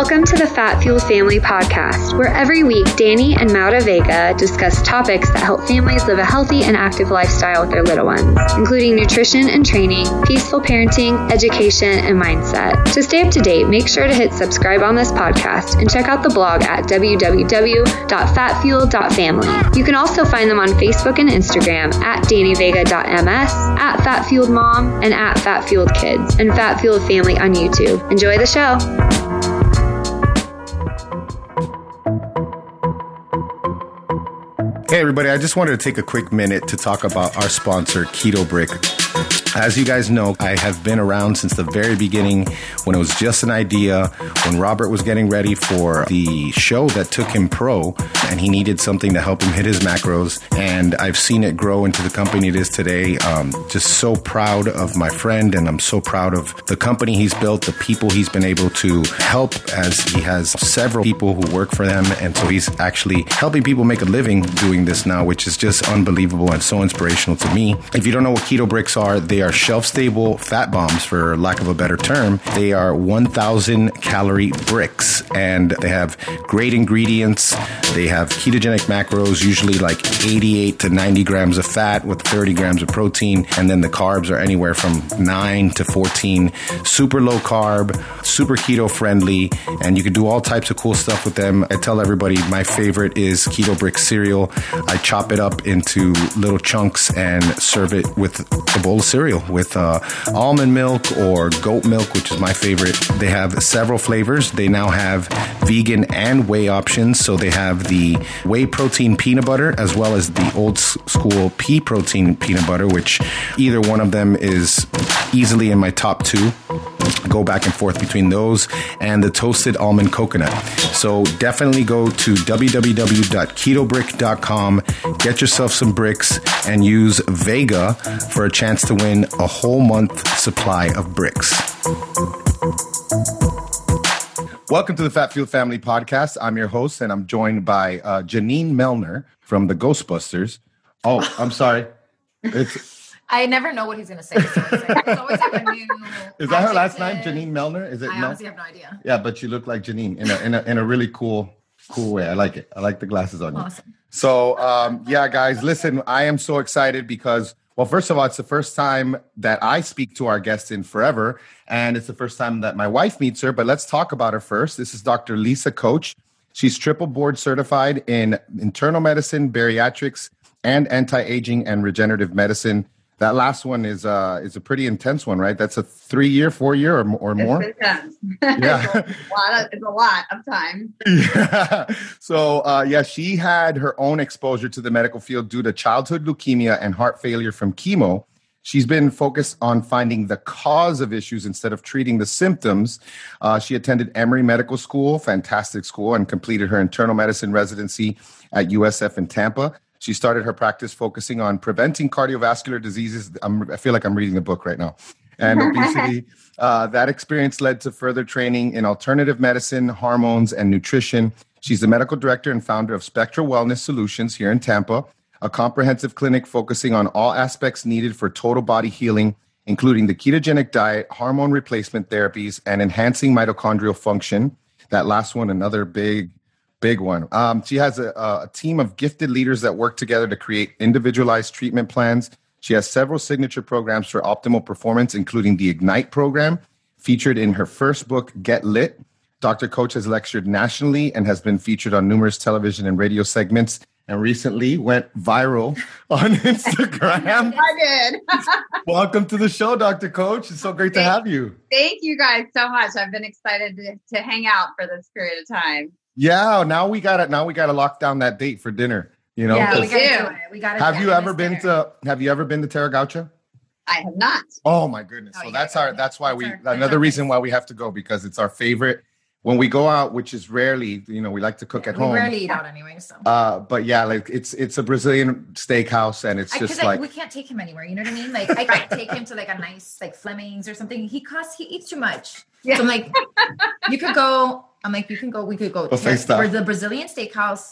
Welcome to the Fat Fueled Family Podcast, where every week Danny and Maura Vega discuss topics that help families live a healthy and active lifestyle with their little ones, including nutrition and training, peaceful parenting, education, and mindset. To stay up to date, make sure to hit subscribe on this podcast and check out the blog at www.fatfueled.family. You can also find them on Facebook and Instagram at DannyVega.ms, at FatFueledMom, and at FatFueledKids, and Fat Fueled Family on YouTube. Enjoy the show. Hey everybody, I just wanted to take a quick minute to talk about our sponsor, Keto Brick. As you guys know, I have been around since the very beginning when it was just an idea, when Robert was getting ready for the show that took him pro, and he needed something to help him hit his macros, and I've seen it grow into the company it is today. Just so proud of my friend, and I'm so proud of the company he's built, the people he's been able to help, as he has several people who work for them, and so he's actually helping people make a living doing this now, which is just unbelievable and so inspirational to me. If you don't know what Keto Bricks are, they are shelf-stable fat bombs, for lack of a better term. They are 1,000 calorie bricks, and they have great ingredients. They have ketogenic macros, usually like 88 to 90 grams of fat with 30 grams of protein, and then the carbs are anywhere from 9 to 14. Super low carb, super keto friendly, and you can do all types of cool stuff with them. I tell everybody my favorite is Keto Brick cereal. I chop it up into little chunks and serve it with a bowl of cereal with almond milk or goat milk, which is my favorite. They have several flavors. They now have vegan and whey options. So they have the whey protein peanut butter as well as the old school pea protein peanut butter, which either one of them is easily in my top two. Go back and forth between those and the toasted almond coconut. So definitely go to www.ketobrick.com, get yourself some bricks, and use Vega for a chance to win a whole month supply of bricks. Welcome to the Fat Fueled Family Podcast. I'm your host, and I'm joined by Janine Melner from the Ghostbusters. Oh, I'm sorry. I never know what he's going to say. So it's always like a new. Is that her last name, Janine Melner? Is it? I honestly have no idea. Yeah, but you look like Janine in a really cool way. I like it. I like the glasses on you. Awesome. So, yeah, guys, listen, I am so excited because, well, first of all, it's the first time that I speak to our guest in forever, and it's the first time that my wife meets her, but let's talk about her first. This is Dr. Lisa Koch. She's triple board certified in internal medicine, bariatrics, and anti-aging and regenerative medicine. That last one is a pretty intense one, right? That's a 3-year, 4-year or more. It's intense. Yeah. It's a lot of time. Yeah. So, she had her own exposure to the medical field due to childhood leukemia and heart failure from chemo. She's been focused on finding the cause of issues instead of treating the symptoms. She attended Emory Medical School, fantastic school, and completed her internal medicine residency at USF in Tampa. She started her practice focusing on preventing cardiovascular diseases. I feel like I'm reading a book right now. And obesity. That experience led to further training in alternative medicine, hormones, and nutrition. She's the medical director and founder of Spectral Wellness Solutions here in Tampa, a comprehensive clinic focusing on all aspects needed for total body healing, including the ketogenic diet, hormone replacement therapies, and enhancing mitochondrial function. That last one, another big one. She has a team of gifted leaders that work together to create individualized treatment plans. She has several signature programs for optimal performance, including the Ignite program, featured in her first book, Get Lit. Dr. Koch has lectured nationally and has been featured on numerous television and radio segments, and recently went viral on Instagram. I did. Welcome to the show, Dr. Koch. It's so great to have you. Thank you guys so much. I've been excited to hang out for this period of time. Yeah, now we gotta lock down that date for dinner. You know, Yeah, we gotta do it. We gotta. Have you ever been to Terra Gaucha? I have not. Oh my goodness! So that's another reason why we have to go, because it's our favorite. When we go out, which is rarely, we like to cook at home. We rarely eat out anyway, so. But yeah, like it's a Brazilian steakhouse, and it's just like we can't take him anywhere. You know what I mean? Like I can't take him to like a nice like Fleming's or something. He eats too much. Yeah. So I'm like, you could go. I'm like, you can go. We could go. Buffet style. For the Brazilian steakhouse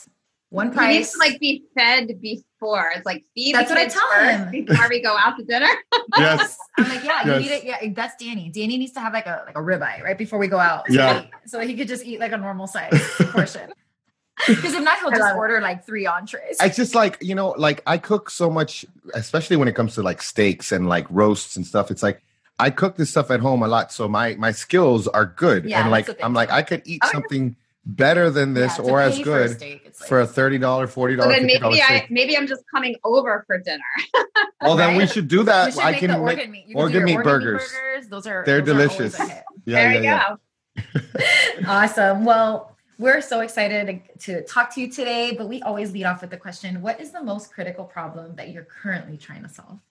One He price. needs to like be fed before. It's like feed That's the what I kids tell first him. before we go out to dinner. Yes. I'm like, yeah, you Yes. need it. Yeah, that's Danny. Danny needs to have like a ribeye right before we go out. Yeah. So he could just eat like a normal size portion. Because if not, he'll just order like 3 entrees. It's just like, like I cook so much, especially when it comes to like steaks and like roasts and stuff. It's like I cook this stuff at home a lot. So my skills are good. Yeah, and that's like, the thing, I'm like, too. I could eat something better than this to or as pay good for a steak, it's like, for a $30, $40, So then $50 steak. maybe I'm just coming over for dinner. Well, then we Right? should do you that. should I make can the make organ meat. You can do organ your meat burgers. They're They're always delicious. a hit. There you go. Awesome. Well, we're so excited to talk to you today, but we always lead off with the question, what is the most critical problem that you're currently trying to solve?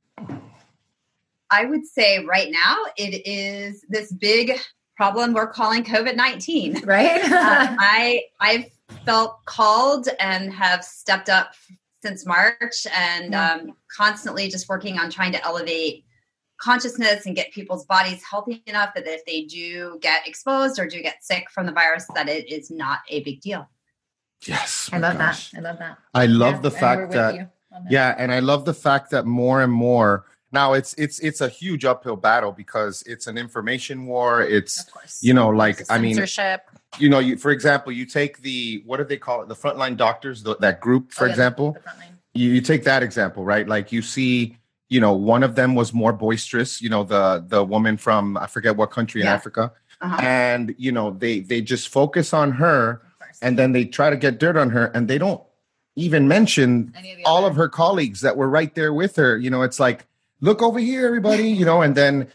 I would say right now it is this big problem we're calling COVID-19. Right? I've felt called and have stepped up since March and constantly just working on trying to elevate consciousness and get people's bodies healthy enough that if they do get exposed or do get sick from the virus, that it is not a big deal. Yes. I love gosh. that. I love that. I love the and we're fact with that, you on that. yeah. And I love the fact that more and more now it's a huge uphill battle because it's an information war. It's, Of course. like, There's I mean, censorship. for example, you take what do they call it? The frontline doctors, that group, for Oh, yeah, example, the front line. you take that example, right? Like you see, one of them was more boisterous, the woman from, I forget what country in Africa. Uh-huh. And, they just focus on her and then they try to get dirt on her and they don't even mention all of her colleagues that were right there with her. It's like, look over here, everybody, and then,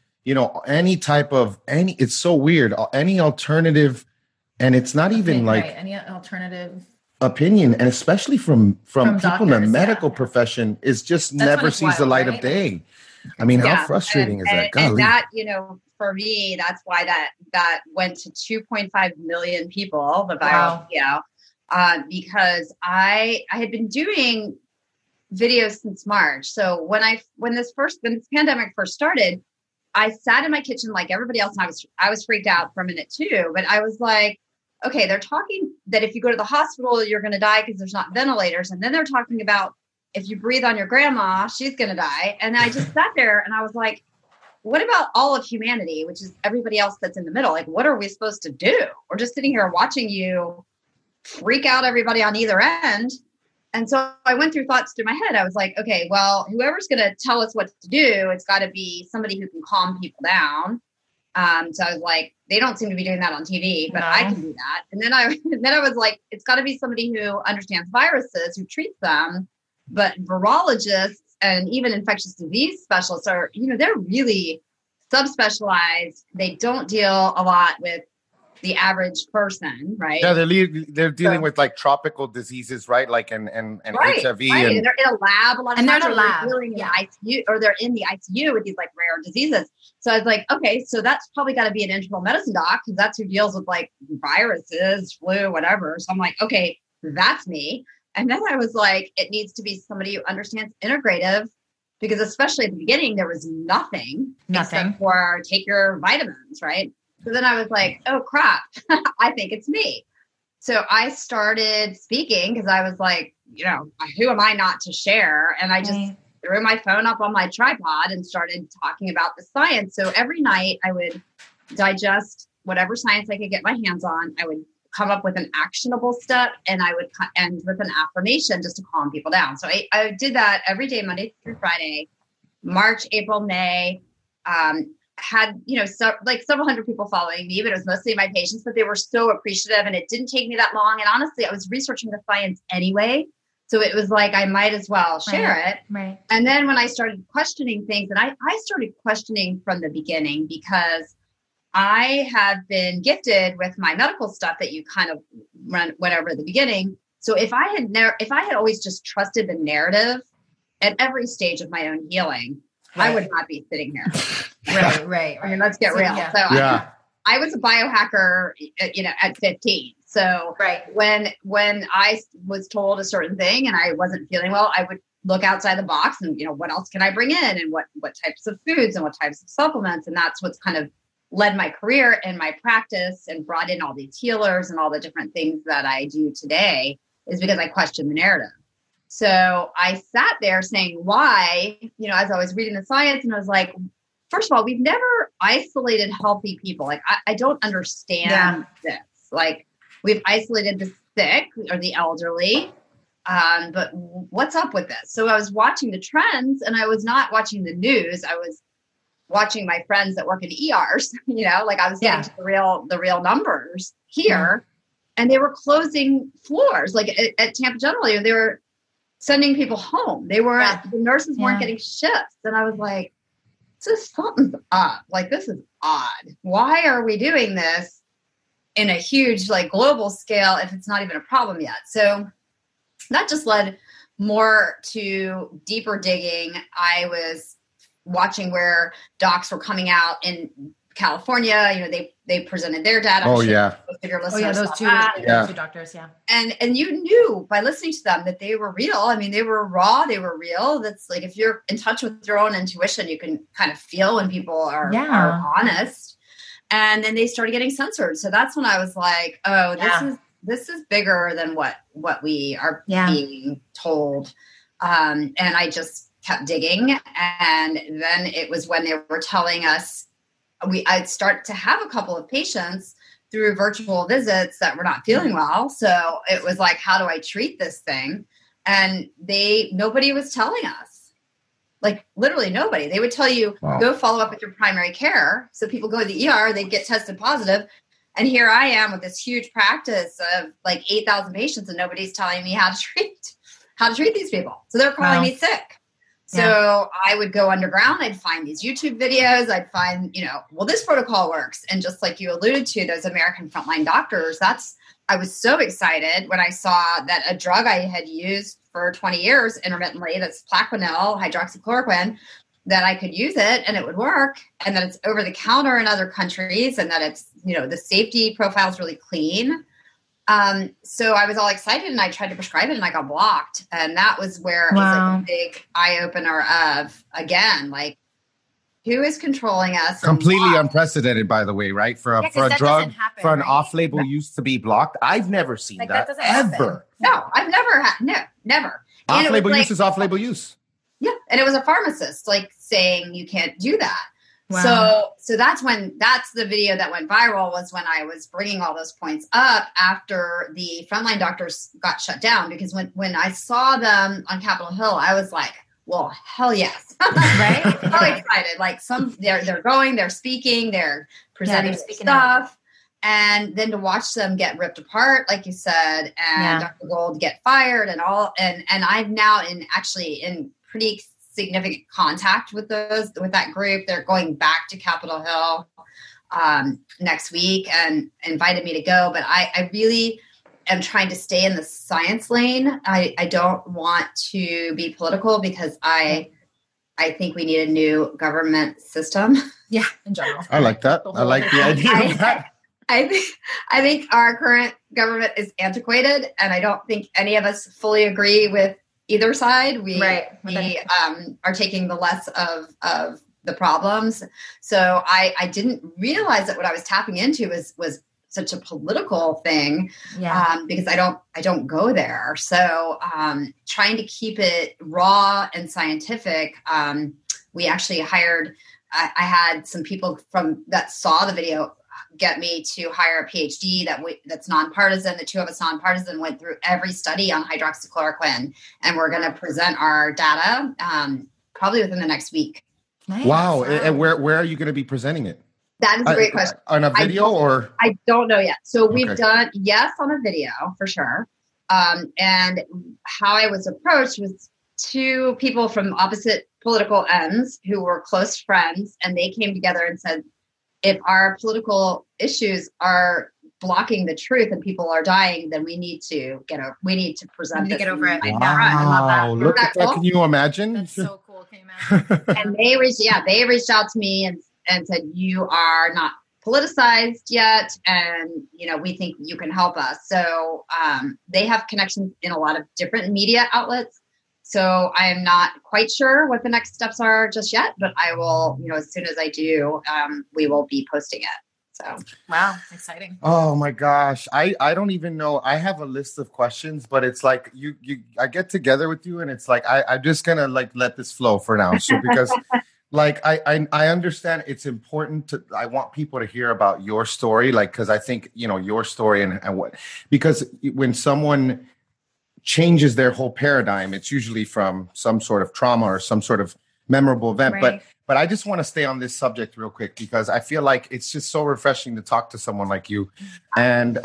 it's so weird. Any alternative, and it's not even like any alternative opinion, and especially from people in the doctors, medical profession is just That's when never it's sees the wild, light right? of day. I mean, how frustrating is that? And Golly. that, for me, that's why that went to 2.5 million people, the viral video, because I had been doing videos since March. So when this pandemic first started, I sat in my kitchen like everybody else, and I was freaked out for a minute too. But I was like, okay, they're talking that if you go to the hospital, you're going to die because there's not ventilators, and then they're talking about if you breathe on your grandma, she's going to die. And I just sat there and I was like, what about all of humanity, which is everybody else that's in the middle? Like, what are we supposed to do? We're just sitting here watching you freak out everybody on either end. And so I went through thoughts through my head. I was like, okay, well, whoever's going to tell us what to do, it's got to be somebody who can calm people down. So I was like, they don't seem to be doing that on TV, but I can do that. And then I was like, it's got to be somebody who understands viruses, who treats them. But virologists and even infectious disease specialists are, they're really subspecialized. They don't deal a lot with the average person, right? Yeah, they're dealing with like tropical diseases, right? Like and right, HIV, right. And they're in a lab a lot of And they're times. in a lab. Dealing in ICU, or they're in the ICU with these like rare diseases. So I was like, okay, so that's probably got to be an internal medicine doc because that's who deals with like viruses, flu, whatever. So I'm like, okay, that's me. And then I was like, it needs to be somebody who understands integrative, because especially at the beginning, there was nothing except for take your vitamins, right? So then I was like, oh, crap, I think it's me. So I started speaking because I was like, who am I not to share? And I just threw my phone up on my tripod and started talking about the science. So every night I would digest whatever science I could get my hands on. I would come up with an actionable step, and I would end with an affirmation just to calm people down. So I did that every day, Monday through Friday, March, April, May. Had, several hundred people following me, but it was mostly my patients, but they were so appreciative, and it didn't take me that long. And honestly, I was researching the science anyway. So it was like, I might as well share it. Right. And then when I started questioning things, and I started questioning from the beginning, because I have been gifted with my medical stuff that you kind of went over at the beginning. So if I had always just trusted the narrative at every stage of my own healing, I would not be sitting here. Right. I mean, let's get real. Yeah. So I was a biohacker, at 15. So when I was told a certain thing and I wasn't feeling well, I would look outside the box and, what else can I bring in, and what types of foods and what types of supplements. And that's what's kind of led my career and my practice and brought in all these healers and all the different things that I do today. is because I questioned the narrative. So I sat there saying, why, as I was reading the science, and I was like, first of all, we've never isolated healthy people. Like, I don't understand this. Like, we've isolated the sick or the elderly. But what's up with this? So I was watching the trends, and I was not watching the news. I was watching my friends that work in ERs, like I was getting to the real numbers here, and they were closing floors. Like at Tampa General, they were sending people home. They were the nurses weren't getting shifts, and I was like, something's up. Like, this is odd. Why are we doing this in a huge, like, global scale if it's not even a problem yet? So that just led more to deeper digging. I was watching where docs were coming out in California. They presented their data. Oh, yeah. Those two doctors. Yeah. And you knew by listening to them that they were real. I mean, they were raw. They were real. That's like, if you're in touch with your own intuition, you can kind of feel when people are honest. And then they started getting censored. So that's when I was like, oh, this is bigger than what we are being told. And I just kept digging. And then it was when they were telling us, I'd start to have a couple of patients through virtual visits that were not feeling well. So it was like, how do I treat this thing? And nobody was telling us. Like, literally nobody. They would tell you, go follow up with your primary care. So people go to the ER, they get tested positive. And here I am with this huge practice of like 8,000 patients, and nobody's telling me how to treat these people. So they're calling me sick. So I would go underground. I'd find these YouTube videos. I'd find, this protocol works. And just like you alluded to, those American Frontline Doctors, I was so excited when I saw that a drug I had used for 20 years intermittently, that's Plaquenil, hydroxychloroquine, that I could use it and it would work, and that it's over the counter in other countries, and that it's, the safety profile is really clean. So I was all excited, and I tried to prescribe it, and I got blocked. And that was where it was like a big eye opener of, again, like, who is controlling us? Completely unprecedented, by the way, right? For a drug, for an off-label use to be blocked. I've never seen that ever. No, I've never never. Off-label use is off-label use. Yeah. And it was a pharmacist saying you can't do that. Wow. So that's the video that went viral, was when I was bringing all those points up after the Frontline Doctors got shut down, because when I saw them on Capitol Hill, I was like, well, hell yes. Right? So excited. Like, they're going, they're speaking, they're presenting stuff. And then to watch them get ripped apart, like you said, and Dr. Gold get fired and all, and I'm now in pretty significant contact with that group. They're going back to Capitol Hill next week and invited me to go. But I really am trying to stay in the science lane. I don't want to be political, because I think we need a new government system. Yeah, in general. I like that. I like the idea of that. I think our current government is antiquated, and I don't think any of us fully agree with either side. We are taking the less of the problems. So I didn't realize that what I was tapping into was such a political thing, because I don't go there. So trying to keep it raw and scientific. We actually hired. I had some people that saw the video get me to hire a PhD that's nonpartisan. The two of us nonpartisan went through every study on hydroxychloroquine, and we're going to present our data probably within the next week. Nice. Wow. And where are you going to be presenting it? That is a great question. On a video or? I don't know yet. So we've done, on a video for sure. And how I was approached was two people from opposite political ends who were close friends, and they came together and said, if our political issues are blocking the truth and people are dying, then we need to present this. Get over it. Wow. I love that. Look at that. Can you imagine? That's so cool. Can you imagine? And they reached out to me and said, you are not politicized yet, and we think you can help us. So they have connections in a lot of different media outlets. So I am not quite sure what the next steps are just yet, but I will, as soon as I do, we will be posting it. So, wow, exciting. Oh my gosh. I don't even know. I have a list of questions, but it's like I get together with you and it's like I'm just gonna like let this flow for now. So because like I understand it's important to I want people to hear about your story, like because I think your story and what because when someone changes their whole paradigm, it's usually from some sort of trauma or some sort of memorable event. Right. But I just want to stay on this subject real quick because I feel like it's just so refreshing to talk to someone like you. And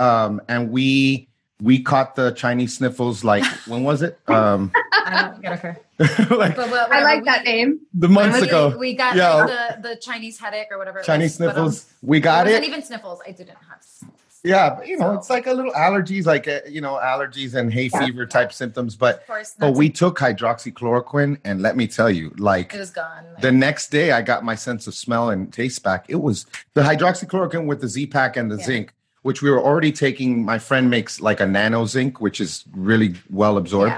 we caught the Chinese sniffles, like, when was it? I don't get her. Like, I like that name. The months ago. We got like, the Chinese headache or whatever. Chinese sniffles. But, we got it. It wasn't even sniffles. I didn't have sniffles. Yeah, but, it's like a little allergies, like, allergies and hay fever type symptoms. But we took hydroxychloroquine, and let me tell you, like, it was gone. The next day, I got my sense of smell and taste back. It was the hydroxychloroquine with the Z-Pack and the zinc, which we were already taking. My friend makes like a nano zinc, which is really well absorbed.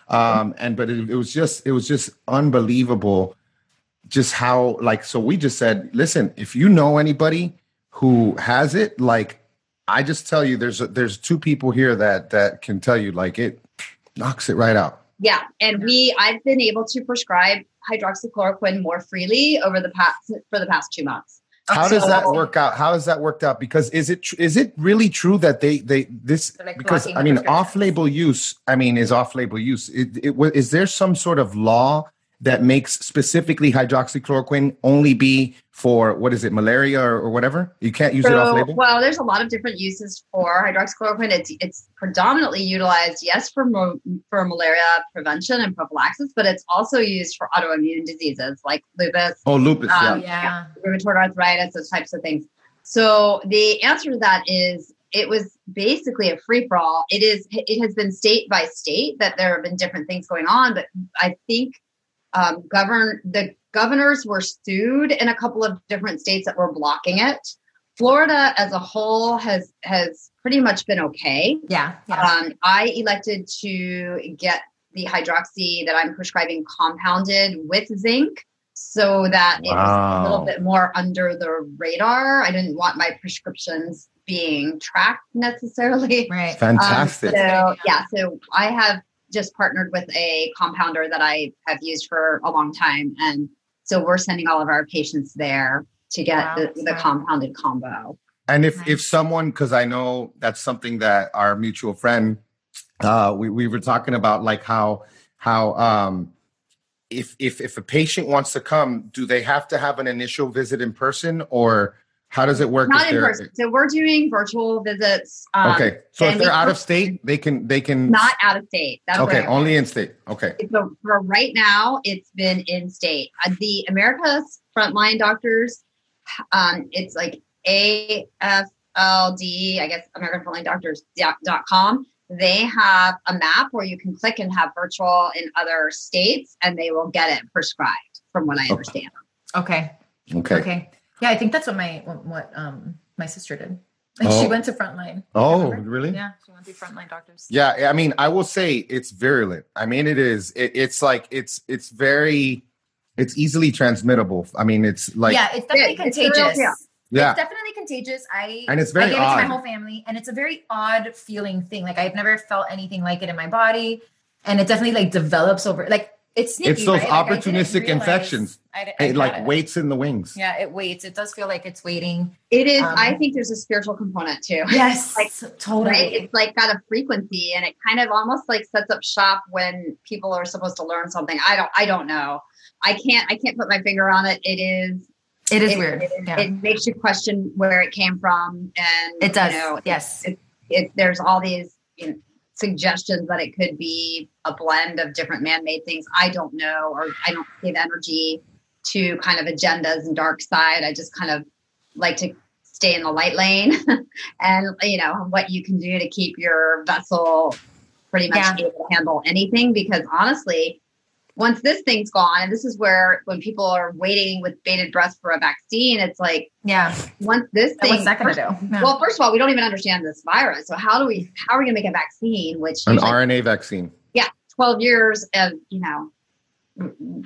But it was just unbelievable, just how so we just said, listen, if you know anybody who has it, like. I just tell you, there's two people here that can tell you, like, it knocks it right out. Yeah, and I've been able to prescribe hydroxychloroquine more freely for the past 2 months. How does that work out? How has that worked out? Because is it really true that because I mean off-label use is off-label use. Is there some sort of law that makes specifically hydroxychloroquine only be for, malaria or whatever? You can't use it off-label? Well, there's a lot of different uses for hydroxychloroquine. It's predominantly utilized, yes, for malaria prevention and prophylaxis, but it's also used for autoimmune diseases like lupus. Oh, lupus, rheumatoid arthritis, those types of things. So the answer to that is, it was basically a free-for-all. It has been state by state that there have been different things going on, but I think the governors were sued in a couple of different states that were blocking it. Florida as a whole has pretty much been okay. Yeah. I elected to get the hydroxy that I'm prescribing compounded with zinc so that it was a little bit more under the radar. I didn't want my prescriptions being tracked necessarily. Right. Fantastic. So I have just partnered with a compounder that I have used for a long time. And so we're sending all of our patients there to get the compounded combo. And if someone, because I know that's something that our mutual friend, we were talking about, like how if a patient wants to come, do they have to have an initial visit in person, or how does it work? Not in person. So we're doing virtual visits. Okay. So if they're out of state, they can. Not out of state. That's okay. Only in state. Okay. So for right now, it's been in state. The America's Frontline Doctors, it's like AFLD, I guess, AmericanFrontlineDoctors.com. They have a map where you can click and have virtual in other states, and they will get it prescribed, from what I understand. Okay. Yeah, I think that's what my sister did. She went to Frontline. Oh, really? Yeah, she went to Frontline Doctors. Yeah, I mean, I will say it's virulent. I mean, it is. It's like it's easily transmittable. I mean, it's like it's definitely contagious. It's definitely contagious. And it's very I gave odd. it to my whole family, and it's a very odd feeling thing. Like, I've never felt anything like it in my body, and it definitely like develops over like. It's sneaky, it's those right? opportunistic infections. It like waits in the wings. Yeah, it waits. It does feel like it's waiting. It is. I think there's a spiritual component too. Yes, totally. Right? It's like got a frequency, and it kind of almost like sets up shop when people are supposed to learn something. I don't know. I can't put my finger on it. It is weird. It makes you question where it came from, and it does. Yes. There's all these suggestions that it could be a blend of different man-made things. I don't know, or I don't give energy to kind of agendas and dark side. I just kind of like to stay in the light lane and, what you can do to keep your vessel pretty much able to handle anything. Because honestly, once this thing's gone, and this is where when people are waiting with bated breath for a vaccine, it's like, once this thing, what's that going to do? Yeah. Well, first of all, we don't even understand this virus. So how are we going to make a vaccine? Which an RNA vaccine? Yeah, 12 years of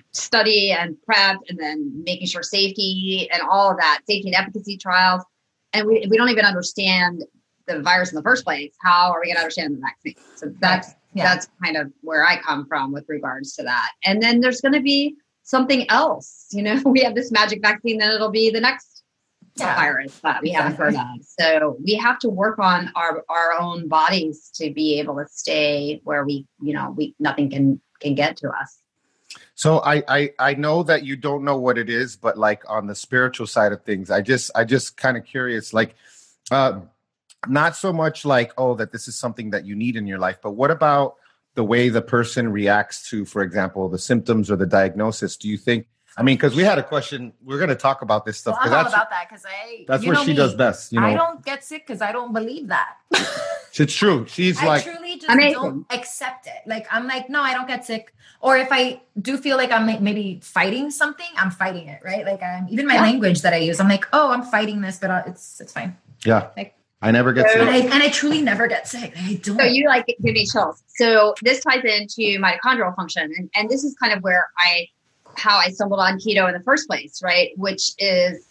study and prep, and then making sure safety and all of that, safety and efficacy trials. and we don't even understand the virus in the first place. How are we going to understand the vaccine? So that's kind of where I come from with regards to that. And then there's going to be something else. We have this magic vaccine, then it'll be the next virus that we haven't heard of. So we have to work on our own bodies to be able to stay where we nothing can get to us. So I know that you don't know what it is, but like on the spiritual side of things, I just kind of curious, like, not so much like, that this is something that you need in your life, but what about the way the person reacts to, for example, the symptoms or the diagnosis? Do you think, because we had a question, we're going to talk about this stuff. Well, I'm all about that because that's what she does best. I don't get sick because I don't believe that. It's true. I truly just don't accept it. Like, I'm like, no, I don't get sick. Or if I do feel like I'm maybe fighting something, I'm fighting it, right? Like, even my language that I use, I'm like, oh, I'm fighting this, but it's fine. Yeah. Like, I never get sick. And I truly never get sick. I don't. So you give me chills. So this ties into mitochondrial function. And this is kind of where how I stumbled on keto in the first place, right? Which is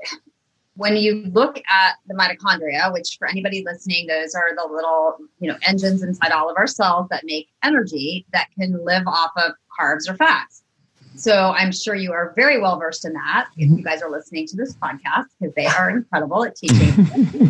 when you look at the mitochondria, which for anybody listening, those are the little, engines inside all of our cells that make energy that can live off of carbs or fats. So I'm sure you are very well versed in that if you guys are listening to this podcast, because they are incredible at teaching.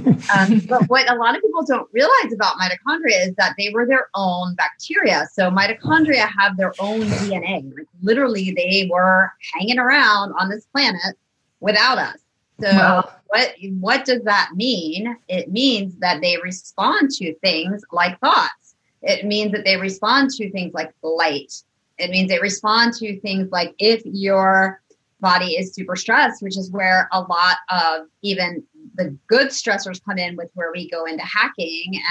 But what a lot of people don't realize about mitochondria is that they were their own bacteria. So mitochondria have their own DNA. Like, literally, they were hanging around on this planet without us. So what does that mean? It means that they respond to things like thoughts. It means that they respond to things like light. It means they respond to things like if your body is super stressed, which is where a lot of even the good stressors come in, with where we go into hacking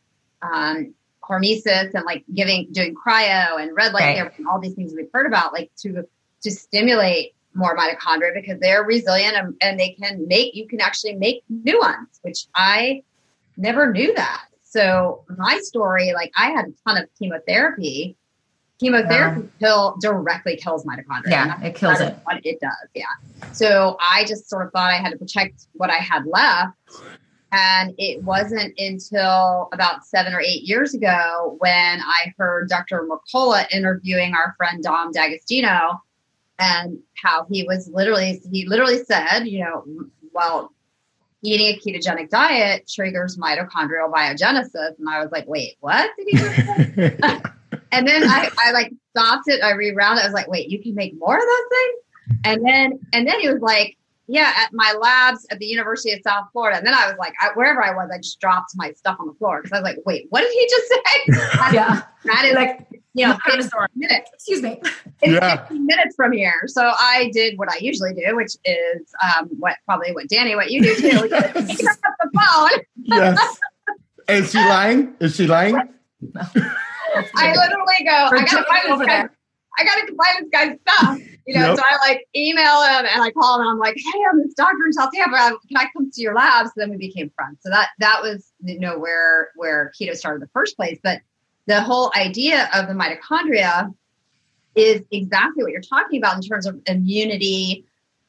and hormesis and like doing cryo and red light therapy and all these things we've heard about, like to stimulate more mitochondria because they're resilient and you can actually make new ones, which I never knew that. So my story, like, I had a ton of chemotherapy. Chemotherapy directly kills mitochondria. Yeah, it kills it. What it does, yeah. So I just sort of thought I had to protect what I had left. And it wasn't until about 7 or 8 years ago when I heard Dr. Mercola interviewing our friend Dom D'Agostino, and how he literally said, well, eating a ketogenic diet triggers mitochondrial biogenesis. And I was like, wait, what did he say? And then I like stopped it. I rewound it. I was like, wait, you can make more of those things? And then he was like, yeah, at my labs at the University of South Florida. And then I was like, wherever I was, I just dropped my stuff on the floor because I was like, wait, what did he just say? That is like, 15 minutes. Excuse me. It's 15 minutes from here. So I did what I usually do, which is what you do too. You pick up the phone. Yes. Is she lying? No. I literally go, I gotta find this guy's stuff. So I like email him and I call him and I'm like, hey, I'm this doctor in South Tampa. Can I come to your lab? So then we became friends. So that was, where keto started in the first place. But the whole idea of the mitochondria is exactly what you're talking about in terms of immunity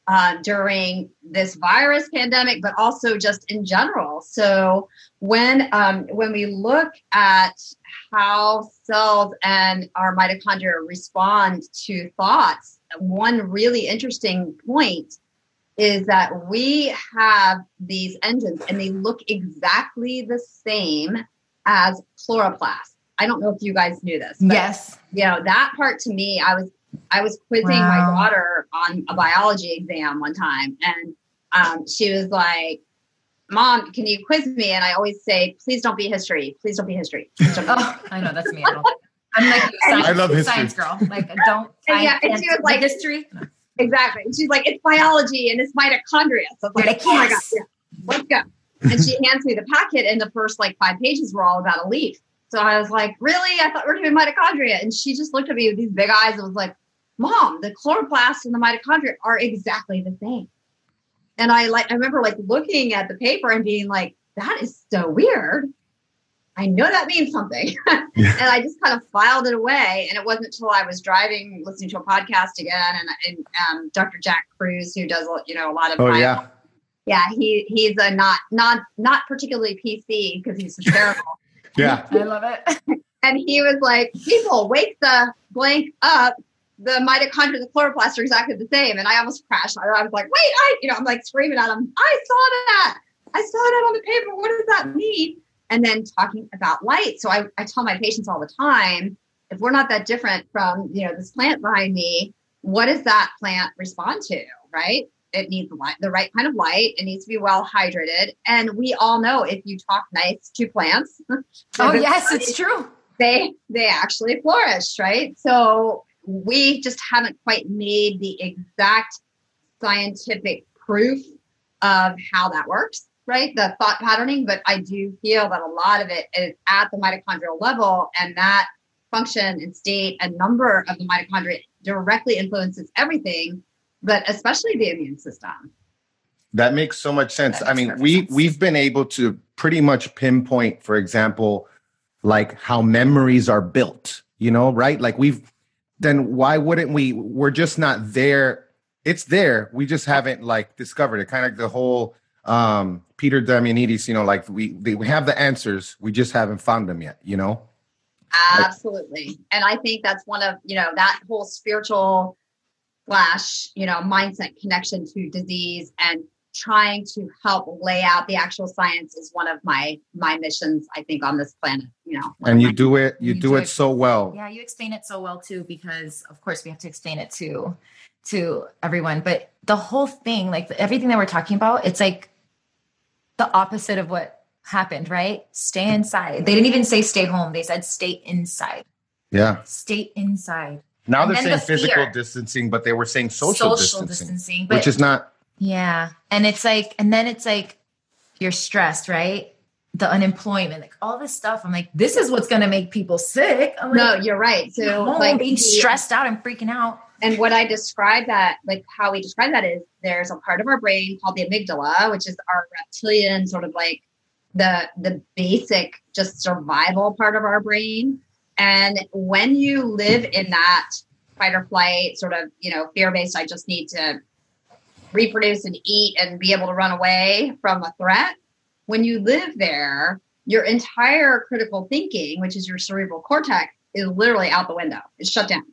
during this virus pandemic, but also just in general. So when we look at how cells and our mitochondria respond to thoughts, one really interesting point is that we have these engines and they look exactly the same as chloroplasts. I don't know if you guys knew this. But, yes. That part to me, I was quizzing my daughter on a biology exam one time, and she was like, Mom, can you quiz me? And I always say, please don't be history. Please don't be history. I know, that's me. I'm like, I love history. Science girl. Like, don't. And she was like, history. Exactly. And she's like, it's biology and it's mitochondria. So it's like, oh my God, yeah, let's go. And she hands me the packet, and the first 5 pages were all about a leaf. So I was like, really? I thought we were doing mitochondria. And she just looked at me with these big eyes and was like, Mom, the chloroplast and the mitochondria are exactly the same. And I remember looking at the paper and being like, that is so weird. I know that means something. And I just kind of filed it away. And it wasn't until I was driving, listening to a podcast again, and Dr. Jack Kruse, who does, a lot of Yeah, he's a not particularly PC because he's hysterical. Yeah. I love it. And he was like, people, wake the blank up. The mitochondria and the chloroplast are exactly the same. And I almost crashed. I was like, wait, I'm like screaming at him. I saw that on the paper. What does that mean? And then talking about light. So I tell my patients all the time, if we're not that different from, this plant behind me, what does that plant respond to, right? It needs the right kind of light. It needs to be well hydrated. And we all know if you talk nice to plants. Oh, yes, it's true. They actually flourish, right? So we just haven't quite made the exact scientific proof of how that works, right? The thought patterning, but I do feel that a lot of it is at the mitochondrial level, and that function and state and number of the mitochondria directly influences everything, but especially the immune system. That makes so much sense. I mean, we've been able to pretty much pinpoint, for example, like how memories are built, right? Like then why wouldn't we? We're just not there. It's there. We just haven't discovered it. Kind of like the whole Peter Diamandis, we have the answers. We just haven't found them yet, Absolutely. And I think that's one of, that whole spiritual / mindset connection to disease and trying to help lay out the actual science is one of my missions, I think, on this planet, And you do it so well. Yeah, you explain it so well too, because of course we have to explain it to everyone. But the whole thing, everything that we're talking about, it's like the opposite of what happened, right? Stay inside. They didn't even say stay home. They said stay inside. Yeah. Stay inside. Now they're saying physical distancing, but they were saying social distancing, which is not. Yeah. And it's then it's you're stressed, right? The unemployment, all this stuff. I'm like, this is what's going to make people sick. I'm no, you're right. So being stressed out and freaking out. And what I describe that, how we describe that is there's a part of our brain called the amygdala, which is our reptilian sort of the basic just survival part of our brain. And when you live in that fight or flight sort of, fear-based, I just need to reproduce and eat and be able to run away from a threat. When you live there, your entire critical thinking, which is your cerebral cortex, is literally out the window. It's shut down.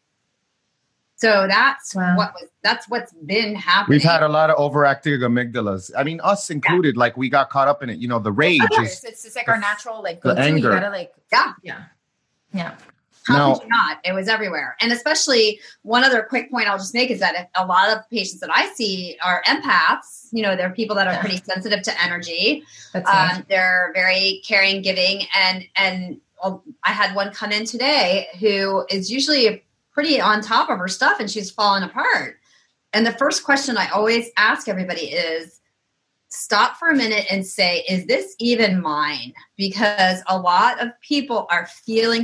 So that's what's been happening. We've had a lot of overactive amygdalas. I mean, us included. Yeah. We got caught up in it. The rage is. It's like our natural the anger. You gotta yeah. How could you not? It was everywhere. And especially one other quick point I'll just make is that if a lot of patients that I see are empaths, they're people that are pretty sensitive to energy. They're very caring, giving. And I had one come in today who is usually pretty on top of her stuff and she's fallen apart. And the first question I always ask everybody is, stop for a minute and say, is this even mine? Because a lot of people are feeling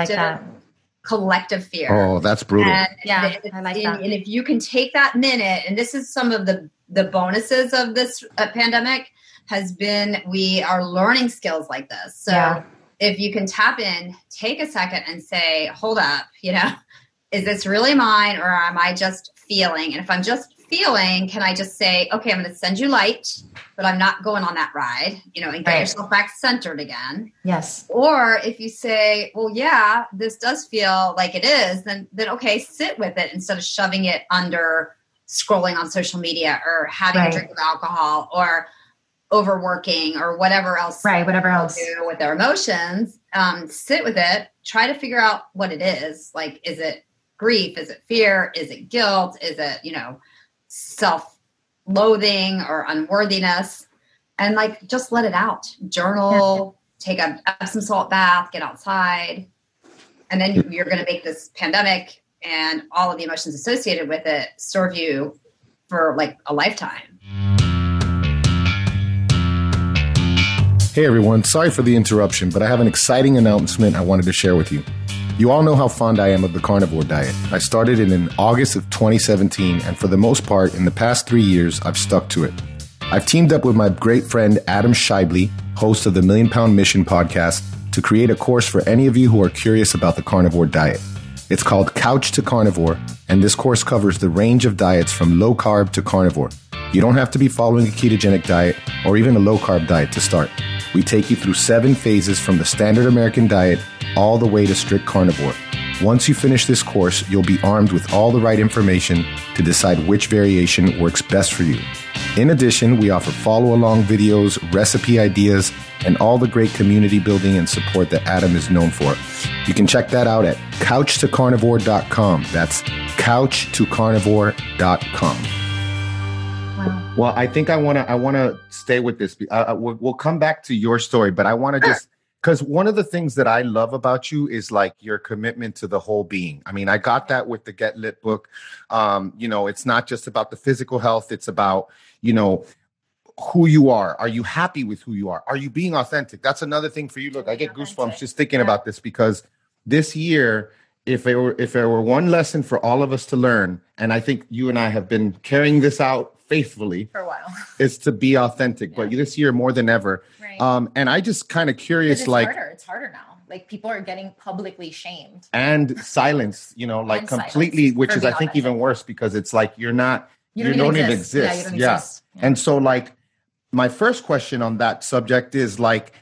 collective fear. Oh, that's brutal. I like that. And if you can take that minute, and this is some of the bonuses of this pandemic, has been we are learning skills like this. So if you can tap in, take a second and say, hold up, is this really mine or am I just feeling? And if I'm just feeling, can I just say, okay, I'm going to send you light, but I'm not going on that ride, and get yourself back centered again. Yes. Or if you say, well, yeah, this does feel like it is, then okay, sit with it instead of shoving it under scrolling on social media or having a drink of alcohol or overworking or whatever else. Right. Whatever else. Do with their emotions. Sit with it. Try to figure out what it is. Is it grief? Is it fear? Is it guilt? Is it, self-loathing or unworthiness? And just let it out. Journal, take a Epsom salt bath, get outside. And then you're going to make this pandemic and all of the emotions associated with it serve you for a lifetime. Hey everyone, sorry for the interruption, but I have an exciting announcement I wanted to share with you. You all know how fond I am of the carnivore diet. I started it in August of 2017, and for the most part, in the past 3 years, I've stuck to it. I've teamed up with my great friend Adam Shibley, host of the Million Pound Mission podcast, to create a course for any of you who are curious about the carnivore diet. It's called Couch to Carnivore, and this course covers the range of diets from low carb to carnivore. You don't have to be following a ketogenic diet or even a low-carb diet to start. We take you through 7 phases from the standard American diet all the way to strict carnivore. Once you finish this course, you'll be armed with all the right information to decide which variation works best for you. In addition, we offer follow-along videos, recipe ideas, and all the great community building and support that Adam is known for. You can check that out at couchtocarnivore.com. That's couchtocarnivore.com. Wow. Well, I think I want to stay with this. We'll come back to your story, but I want to just, because one of the things that I love about you is like your commitment to the whole being. I mean, I got that with the Get Lit book. It's not just about the physical health. It's about, who you are. Are you happy with who you are? Are you being authentic? That's another thing for you. Look, I get goosebumps just thinking about this, because this year, if there were one lesson for all of us to learn, and I think you and I have been carrying this out faithfully for a while, is to be authentic. But this year more than ever. Right. And I just kind of curious, it's harder now. Like people are getting publicly shamed and silenced, completely, silenced which is I think even worse, because it's like you don't even exist. Yeah, you don't exist. Yeah. And so like my first question on that subject is like,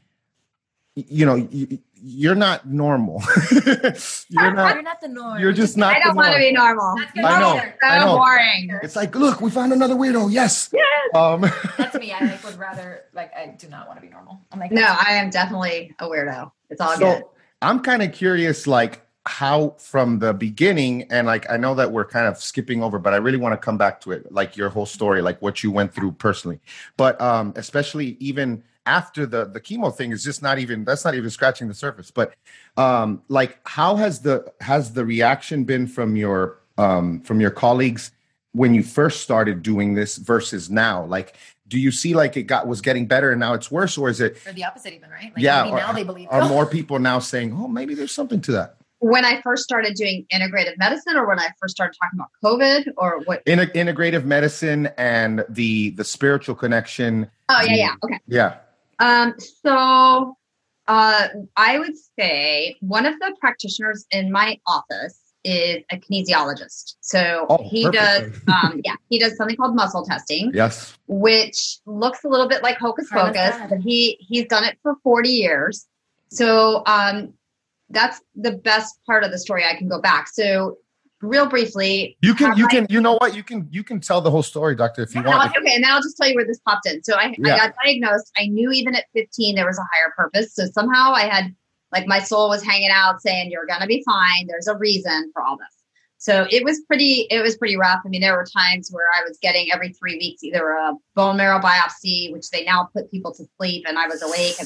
you're not normal. You're not the norm. You're just not. I don't want to be normal. I know. So boring. It's like, look, we found another weirdo. Yes. That's me. I would rather, I do not want to be normal. I'm like, no, I am definitely a weirdo. It's all good. I'm kind of curious, like how from the beginning, and like I know that we're kind of skipping over, but I really want to come back to it, like your whole story, like what you went through personally, but especially even after the chemo thing is just that's not even scratching the surface. But like how has the reaction been from your colleagues when you first started doing this versus now? Like, do you see like it was getting better and now it's worse, or is it or the opposite even, right? Like, now they believe. Are more people now saying, oh, maybe there's something to that? When I first started doing integrative medicine, or when I first started talking about COVID, or what? Integrative medicine and the spiritual connection. Oh yeah. Okay. Yeah. So I would say one of the practitioners in my office is a kinesiologist. So he does something called muscle testing. Yes. Which looks a little bit like hocus pocus, but he's done it for 40 years. So that's the best part of the story. I can go back. So real briefly, you can tell the whole story, doctor, if you want. Okay, and then I'll just tell you where this popped in. So I got diagnosed. I knew even at 15 there was a higher purpose. So somehow I had, like, my soul was hanging out saying, you're gonna be fine. There's a reason for all this. So it was pretty rough. I mean, there were times where I was getting every 3 weeks either a bone marrow biopsy, which they now put people to sleep, and I was awake at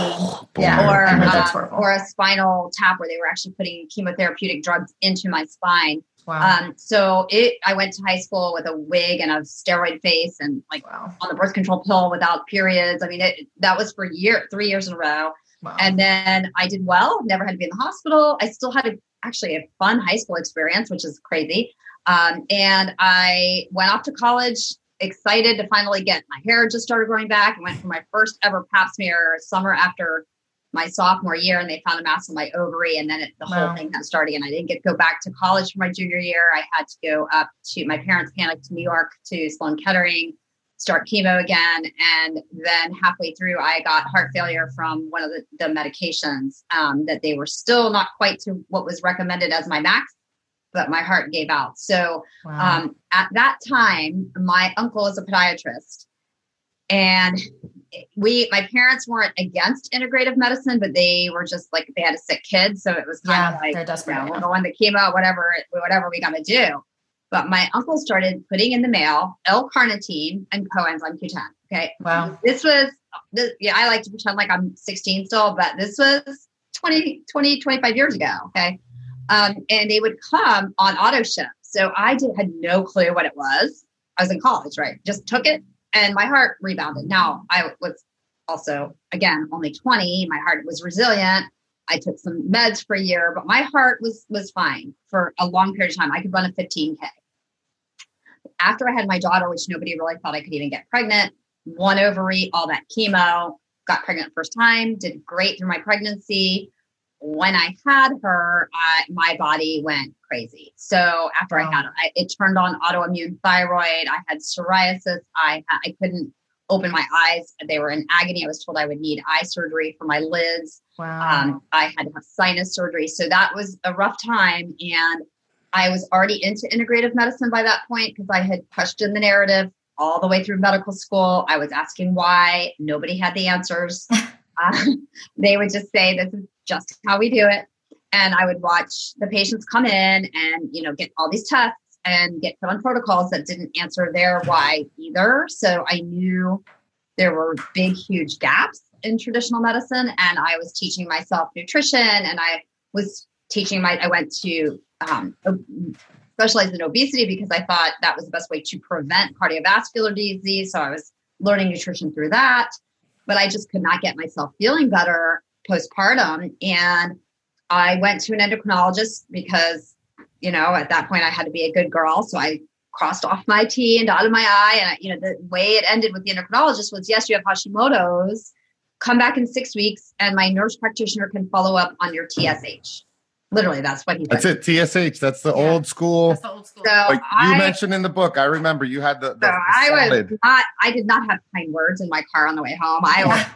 15, or a spinal tap where they were actually putting chemotherapeutic drugs into my spine. Wow. I went to high school with a wig and a steroid face and on the birth control pill without periods. I mean, that was for 3 years in a row. Wow. And then I did well, never had to be in the hospital. I still had actually a fun high school experience, which is crazy. And I went off to college, excited to finally get my hair just started growing back. I went for my first ever pap smear summer after my sophomore year, and they found a mass on my ovary, and then the whole thing got started. And I didn't get to go back to college for my junior year. I had to go up to, my parents panicked, to New York to Sloan Kettering, start chemo again. And then halfway through, I got heart failure from one of the medications that they were still not quite to what was recommended as my max, but my heart gave out. So at that time, my uncle is a podiatrist, and my parents weren't against integrative medicine, but they were just like, they had a sick kid. So it was kind of like, they're desperate. We're going to chemo, whatever we got to do. But my uncle started putting in the mail L-carnitine and coenzyme Q10. Okay. Wow. I like to pretend like I'm 16 still, but this was 25 years ago. Okay. And they would come on auto ship. So I had no clue what it was. I was in college, right? Just took it and my heart rebounded. Now I was also, again, only 20. My heart was resilient. I took some meds for a year, but my heart was fine for a long period of time. I could run a 15K. After I had my daughter, which nobody really thought I could even get pregnant, 1 ovary, all that chemo, got pregnant first time, did great through my pregnancy. when I had her, my body went crazy. So after I had her, it turned on autoimmune thyroid. I had psoriasis. I couldn't open my eyes. They were in agony. I was told I would need eye surgery for my lids. Wow. I had to have sinus surgery. So that was a rough time. And I was already into integrative medicine by that point because I had questioned the narrative all the way through medical school. I was asking why. Nobody had the answers. They would just say, this is just how we do it. And I would watch the patients come in and, get all these tests and get put on protocols that didn't answer their why either. So I knew there were big, huge gaps in traditional medicine. And I was teaching myself nutrition, and I was I went to specialize in obesity because I thought that was the best way to prevent cardiovascular disease. So I was learning nutrition through that, but I just could not get myself feeling better postpartum. And I went to an endocrinologist because, at that point I had to be a good girl. So I crossed off my T and dotted my I. And, the way it ended with the endocrinologist was, yes, you have Hashimoto's, come back in 6 weeks and my nurse practitioner can follow up on your TSH. Literally, that's what he said. That's it, TSH. That's the old school. That's the old school. So like you mentioned in the book, I remember you had the I did not have kind words in my car on the way home.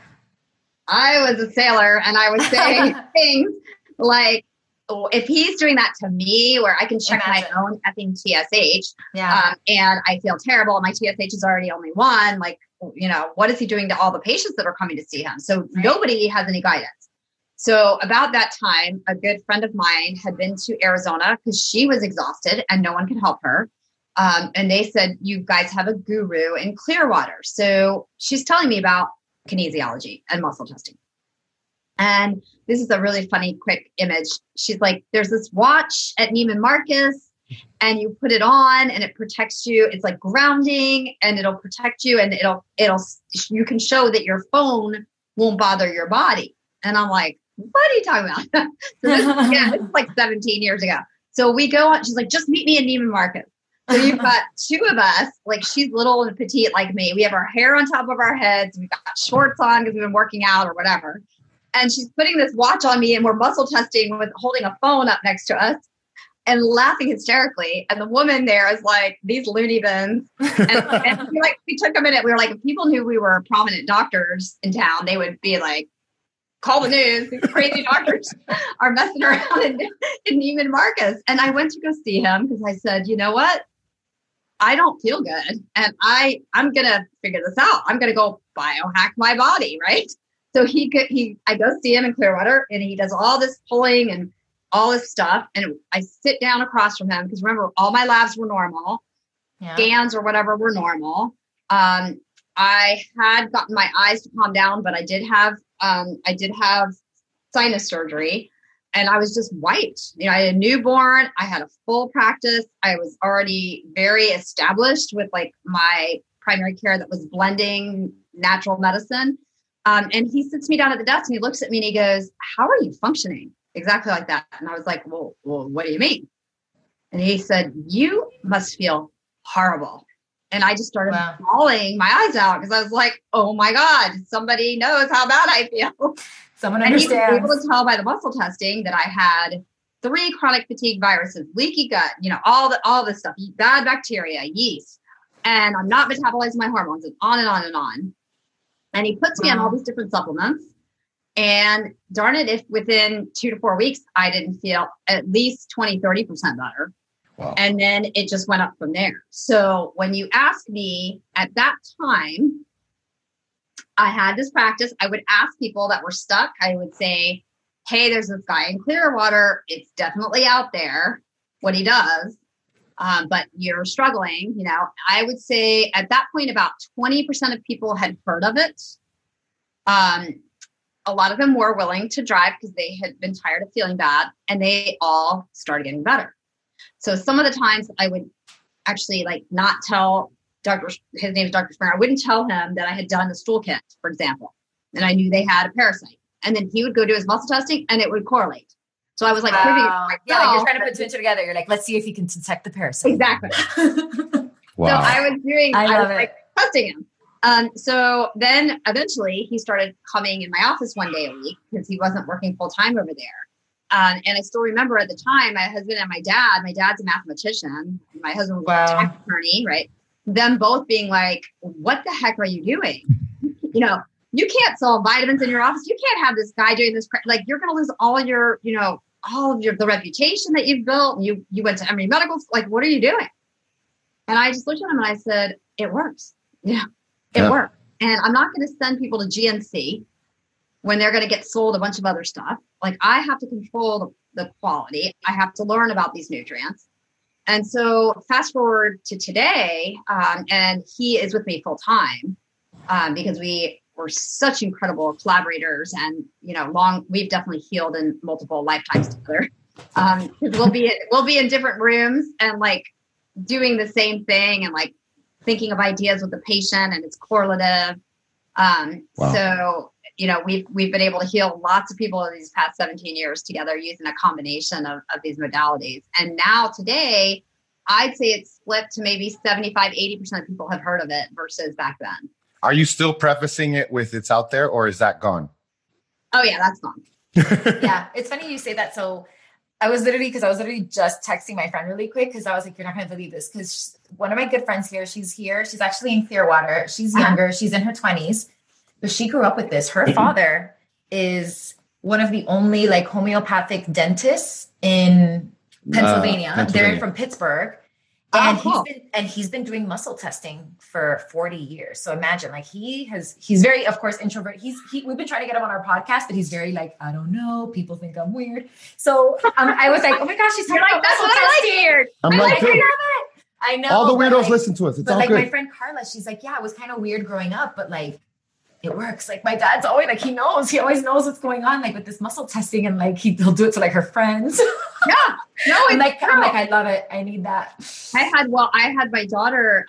I was a sailor, and I was saying things like, if he's doing that to me, where I can check my own effing TSH, and I feel terrible, and my TSH is already only 1, like, what is he doing to all the patients that are coming to see him? So nobody has any guidance. So about that time, a good friend of mine had been to Arizona because she was exhausted and no one could help her. And they said, you guys have a guru in Clearwater. So she's telling me about kinesiology and muscle testing. And this is a really funny, quick image. She's like, there's this watch at Neiman Marcus, and you put it on and it protects you. It's like grounding, and it'll protect you, and you can show that your phone won't bother your body. And I'm like, what are you talking about? So this is like 17 years ago. So we go on, she's like, just meet me in Neiman Marcus. So you've got 2 of us, like she's little and petite like me. We have our hair on top of our heads. We've got shorts on because we've been working out or whatever. And she's putting this watch on me, and we're muscle testing with holding a phone up next to us and laughing hysterically. And the woman there is like, these loony bins. And we took a minute. We were like, if people knew we were prominent doctors in town, they would be like, call the news. These crazy doctors are messing around in Neiman Marcus. And I went to go see him because I said, you know what? I don't feel good. And I'm going to figure this out. I'm going to go biohack my body. Right. So I go see him in Clearwater, and he does all this pulling and all this stuff. And I sit down across from him because remember, all my labs were normal. Scans or whatever were normal. I had gotten my eyes to calm down, but I did have sinus surgery, and I was just wiped. I had a newborn. I had a full practice. I was already very established with like my primary care that was blending natural medicine. And he sits me down at the desk and he looks at me and he goes, how are you functioning? Exactly like that. And I was like, well, what do you mean? And he said, you must feel horrible. And I just started bawling my eyes out because I was like, oh my God, somebody knows how bad I feel. Someone understands. And he was able to tell by the muscle testing that I had 3 chronic fatigue viruses, leaky gut, all this stuff, bad bacteria, yeast, and I'm not metabolizing my hormones, and on and on and on. And he puts me on all these different supplements. And darn it, if within 2 to 4 weeks, I didn't feel at least 20, 30% better. Wow. And then it just went up from there. So when you ask me at that time, I had this practice. I would ask people that were stuck. I would say, hey, there's this guy in Clearwater. It's definitely out there what he does. But you're struggling, I would say at that point, about 20% of people had heard of it. A lot of them were willing to drive because they had been tired of feeling bad, and they all started getting better. So some of the times I would actually not tell his name is Dr. Springer. I wouldn't tell him that I had done the stool kit, for example, and I knew they had a parasite, and then he would go do his muscle testing and it would correlate. So I was like, you're trying to put 2 and 2 together. You're like, let's see if you can detect the parasite. Exactly. Wow. So I was testing him. So then eventually he started coming in my office one day a week because he wasn't working full time over there. And I still remember at the time, my husband and my dad's a mathematician. My husband was a tax attorney, right? Them both being like, what the heck are you doing? You know, you can't sell vitamins in your office. You can't have this guy doing this. Like, you're going to lose all your, you know, the reputation that you've built. You went to Emory Medical. Like, what are you doing? And I just looked at him and I said, it works. Yeah, it works. And I'm not going to send people to GNC when they're going to get sold a bunch of other stuff. Like, I have to control the quality. I have to learn about these nutrients. And so fast forward to today, and he is with me full time because we were such incredible collaborators, and, you know, we've definitely healed in multiple lifetimes together. We'll be in different rooms and like doing the same thing and like thinking of ideas with the patient, and it's correlative. So, you know, we've been able to heal lots of people in these past 17 years together using a combination of these modalities. And now today, I'd say it's split to maybe 75, 80% of people have heard of it versus back then. Are you still prefacing it with it's out there, or is that gone? Oh yeah, that's gone. Yeah. It's funny you say that. So I was literally just texting my friend really quick, because I was like, you're not going to believe this. Because one of my good friends here, she's actually in Clearwater. She's younger. She's in her 20s. But she grew up with this. Her father is one of the only like homeopathic dentists in Pennsylvania. They're from Pittsburgh. And he's been doing muscle testing for 40 years. So imagine, like, he's very, of course, introvert. We've been trying to get him on our podcast, but he's very like, I don't know. People think I'm weird. So I was like, oh my gosh, she's talking about muscle testing. I'm like, I love it. I know. All the weirdos listen to us. It's all like good. My friend Carla, she's like, yeah, it was kind of weird growing up, but like, it works. Like, my dad's always like, he always knows what's going on, like with this muscle testing, and like he'll do it to like her friends. Yeah. No, I'm like, I love it. I need that. I had my daughter,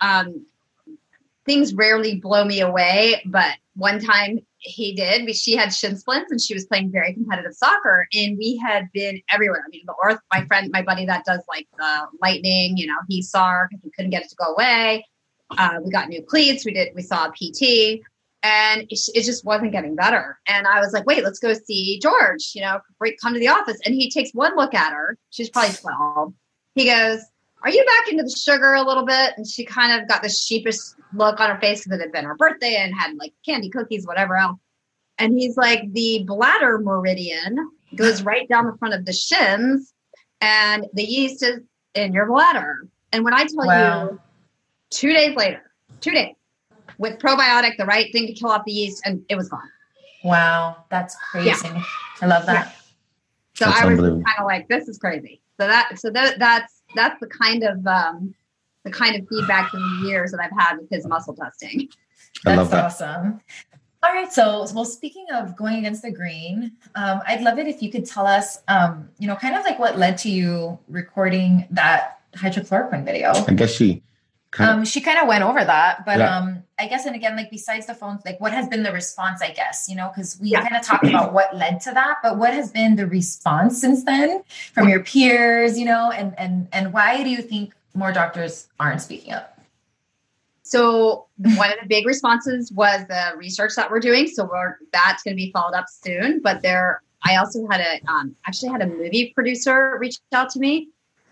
things rarely blow me away, but one time he did. She had shin splints and she was playing very competitive soccer, and we had been everywhere. I mean, my buddy that does like the lightning, you know, he saw her because we couldn't get it to go away. We got new cleats. We saw a PT. And it just wasn't getting better. And I was like, wait, let's go see George, you know, come to the office. And he takes one look at her. She's probably 12. He goes, are you back into the sugar a little bit? And she kind of got this sheepish look on her face because it had been her birthday and had like candy, cookies, whatever else. And he's like, the bladder meridian goes right down the front of the shins, and the yeast is in your bladder. And when I tell you 2 days later, 2 days, with probiotic, the right thing to kill off the yeast, and it was gone. Wow, that's crazy. Yeah. I love that. Yeah. So I was kind of like, this is crazy. That's the kind of feedback from the years that I've had with his muscle testing. That's awesome. All right. So, well, speaking of going against the grain, I'd love it if you could tell us, you know, kind of like what led to you recording that hydrochloroquine video. I guess she kind of went over that, but I guess, and again, like besides the phones, like what has been the response, I guess, you know, because we kind of talked about what led to that, but what has been the response since then from your peers, you know, and why do you think more doctors aren't speaking up? So one of the big responses was the research that we're doing. So that's going to be followed up soon, but I also had a movie producer reach out to me.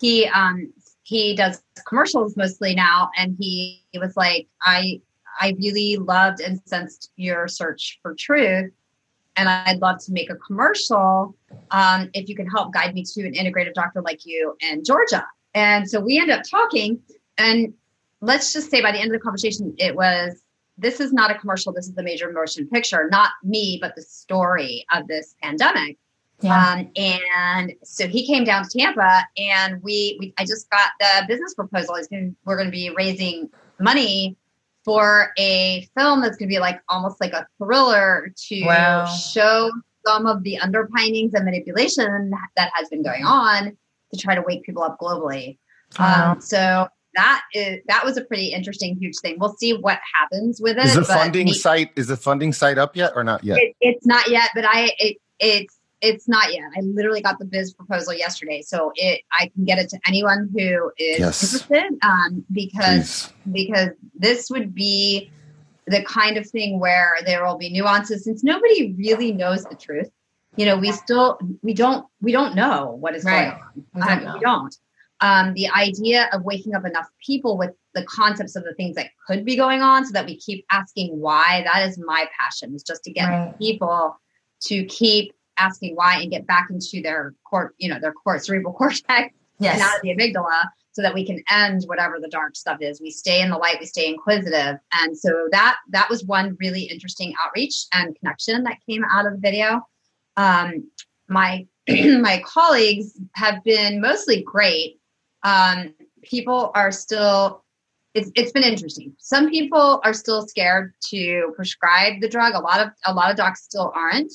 He does commercials mostly now. And he was like, I really loved and sensed your search for truth. And I'd love to make a commercial if you can help guide me to an integrative doctor like you in Georgia. And so we ended up talking, and let's just say by the end of the conversation, this is not a commercial. This is a major motion picture, not me, but the story of this pandemic. Yeah. And so he came down to Tampa, and I just got the business proposal. We're going to be raising money for a film that's going to be like almost like a thriller to show some of the underpinnings and manipulation that has been going on to try to wake people up globally. So that was a pretty interesting, huge thing. We'll see what happens with it. Is the funding site up yet or not yet? It's not yet, but it's not yet. I literally got the biz proposal yesterday, so I can get it to anyone who is interested. Because this would be the kind of thing where there will be nuances, since nobody really knows the truth. we don't know what is going on. We don't. The idea of waking up enough people with the concepts of the things that could be going on so that we keep asking why, that is my passion, is just to get people to keep asking why and get back into their cerebral cortex and out of the amygdala so that we can end whatever the dark stuff is. We stay in the light, we stay inquisitive. And so that was one really interesting outreach and connection that came out of the video. My colleagues have been mostly great. People are still, it's been interesting. Some people are still scared to prescribe the drug. A lot of docs still aren't.